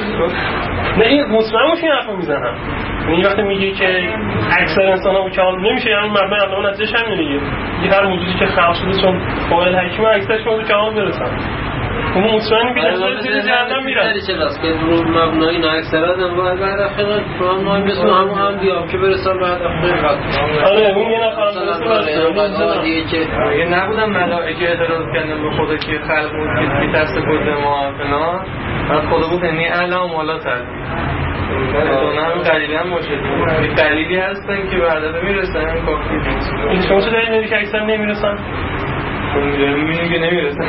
نه این مطمئنش این حرف رو میزنم. این وقتی میگه که اکثر انسان ها کامل نمیشه، یعنی مبنای علامه نتیجهش همینه دیگه. یه هر موجودی که خلق شده چون قائل حکیم اکثرش به کامل برسن. اون مطمئنی که در جهنم میرن. چه راست که رو مبنای نه اکثرا هم باید بعد اخیرا ما مثل هم بیام که برسن بعد اخیرا. آره اون یه نفر مثلا دیگه نبودن ملائکه اعتراض کردن به خدا که خلق بود که میترسه کد ما فلان. بعد خدا بود یعنی اعلی و مالا تر. اونا هم قلیلی هم باشه قلیلی هستن که به هدف میرسن هم کافی این شما چه دارید میدی که اکثر نمیرسن؟ میبینیم که نمیرسن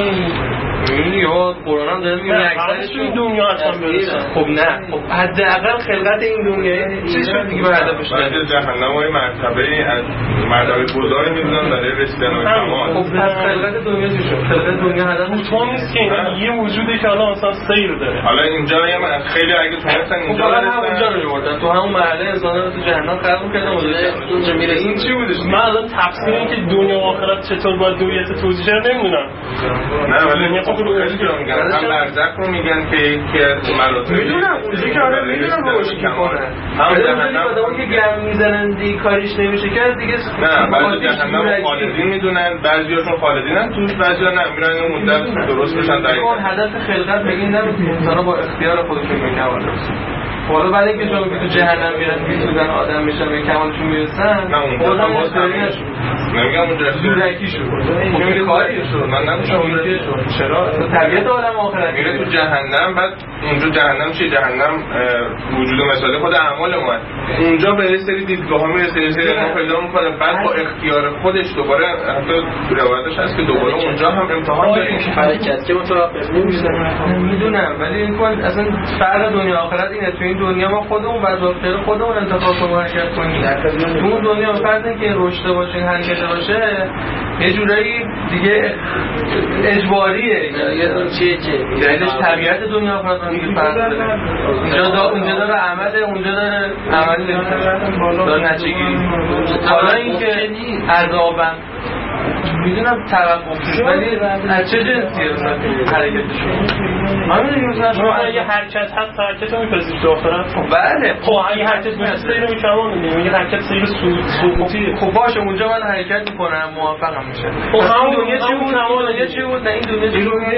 میبینیم یا قرآن هم داره میگه اکثرشون دنیا اصلا برسن. خب نه خب حداقل خلقت این دنیای چیز شد دیگه به هدفش نرسن. جهنم های مرتبه از مرتبه گذاری میدونن برای رسیدن به کمال. خب پس خلقت دنیا چی شد؟ خلقت دنیا هدف مطمئن نیست که یه وجودی که الان مثلا سیر داره. حالا اینجا میگم خیلی اگه تونستن اینجا برسن تو همون مرحله انسان‌ها رو تو جهنم خلق کردن اونجا میرسن. این چی بودش؟ من الان تفسیر این که دنیا و آخرت چطور باید دویت توضیح شه نمیدونم. نه ولی خب رو میگن هم برزخ رو میگن که یکی از مراتب میدونم اونجا که آره میدونم روشن میکنه. هم جهنم آدمایی که گرم میزنن دیگه کاریش نمیشه کرد دیگه. نه بعضی جهنم خالدین میدونن، بعضیاشون خالدینن توش، بعضیا نه میرن اون مدت درست بشن دقیقاً. اون هدف خلقت بگین نمیتونه انسان‌ها با اختیار خودشون میکنن. حالا بعد اینکه چون تو جهنم میرن میسوزن آدم میشن به کمالشون میرسن نه اونجا هم باز نمیگم اونجا زورکی شد اون کاری شد من نمیشم چرا طبیعت عالم آخرت میره تو جهنم. بعد اونجا جهنم چیه؟ جهنم وجود مثالی خود اعمال اومد اونجا به سری دیدگاه ها میرسه، یه سری ما پیدا میکنه، بعد با اختیار خودش دوباره حتی روایتش هست که دوباره اونجا هم امتحان داریم حرکت که متوقف نمیشه. میدونم ولی این کار اصلا فرق دنیا آخرت اینه. تو این دنیا ما خودمون وظایف خودمون انتخاب کنیم حرکت کنیم. تو اون دنیا فرض که رشد باشه حرکت باشه یه جورایی دیگه اجباریه. یه چیه که دلیلش طبیعت دنیا آخرت دیگه فرق داره. اونجا داره عمل، اونجا داره عمل داره نتیجه‌گیری. حالا اینکه عذابن میدونم توقف ولی از چه جنسیه مثلا حرکتشون؟ همین دیگه مثلا شما یه حرکت هست حرکت رو میپذیرید داخل بله خب اگه حرکت میشه سیر رو کمان میدیم میگه حرکت سیر سقوطیه خب باشه اونجا من حرکت میکنم موافقم میشه خب همون دنیا چی بود دنیا چی بود نه این دنیا چی بود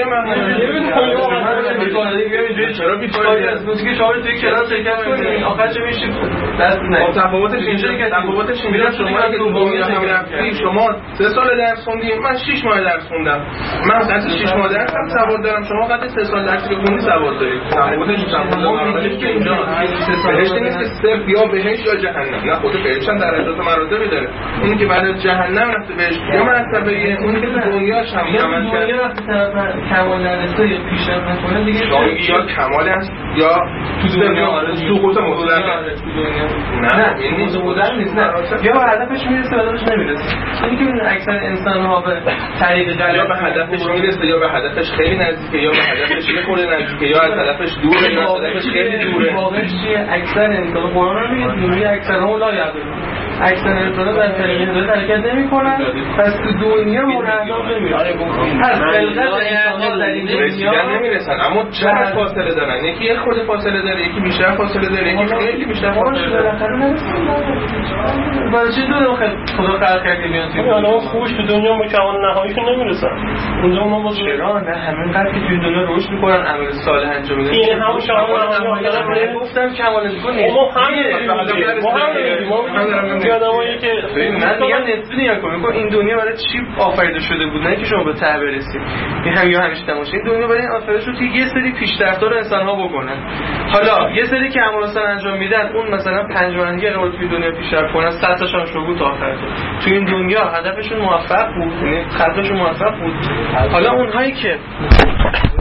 چرا بیچاره از موزیک شما توی کلاس شرکت کنی آخر چه میشه دست نه تفاوتش اینجا شما اگه تو دنیا هم رفتی شما 3 سال درس خوندی من 6 ماه درس خوندم من قطعا 6 ماه درس هم سواد دارم شما قطعا 3 سال درس خوندی سواد دارید تفاوتش که اینجا بهشت نیست که صرف یا بهشت یا جهنم نه خود بهشت هم درجات و مراتبی داره اون که بعد از جهنم رفته بهشت یا مرتبه اون که تو دنیاش هم عمل کرد دنیا وقتی کمال نرسه یا پیشرفت نکنه دیگه یا کمال است یا تو دنیا سقوط مطلق نه این مطلق نیست نه یا به هدفش میرسه یا هدفش نمیرسه این که اکثر انسان‌ها به طریق غلط یا به هدفش میرسه یا به هدفش خیلی نزدیکه یا به هدفش یه خورده نزدیکه یا از هدفش دوره یا از هدفش خیلی دوره واقعش چیه اکثر انسان قرآن رو میگه دنیای اکثرها لا یعلمون اکثر انسان‌ها در طریق هدایت حرکت نمی‌کنن پس تو دنیا مرحبا نمی‌رن پس خلقت انسان‌ها در این دنیا نمیرسن اما چقدر فاصله دارن یکی یه خورده فاصله داره یکی بیشتر فاصله داره یکی خیلی بیشتر فاصله داره برای چی دو خدا خلق کرده بیان توی آدم‌ها خوش تو دنیا به کمال نهاییشون نمیرسن اونجا ما باز چرا نه همین قدر که توی دنیا رشد می‌کنن عمل صالح انجام میدن این همون کمال نهایی گفتم کمال نهایی ما هم آدمایی که من میگم نسبی نگاه کن این دنیا برای چی آفریده شده بود نه که شما به ته برسید این همیشه تماشا این دنیا برای آفریده شده که یه سری پیشرفت‌ها انسان‌ها بکنن حالا یه سری که عمل صالح انجام میدن اون مثلا 5 رانندگی قرار توی دنیا پیشرفت کنن 100 تاشون شروع تا آخر تو این دنیا هدفشون موفق بود یعنی خلقشون موفق بود حالا اونهایی که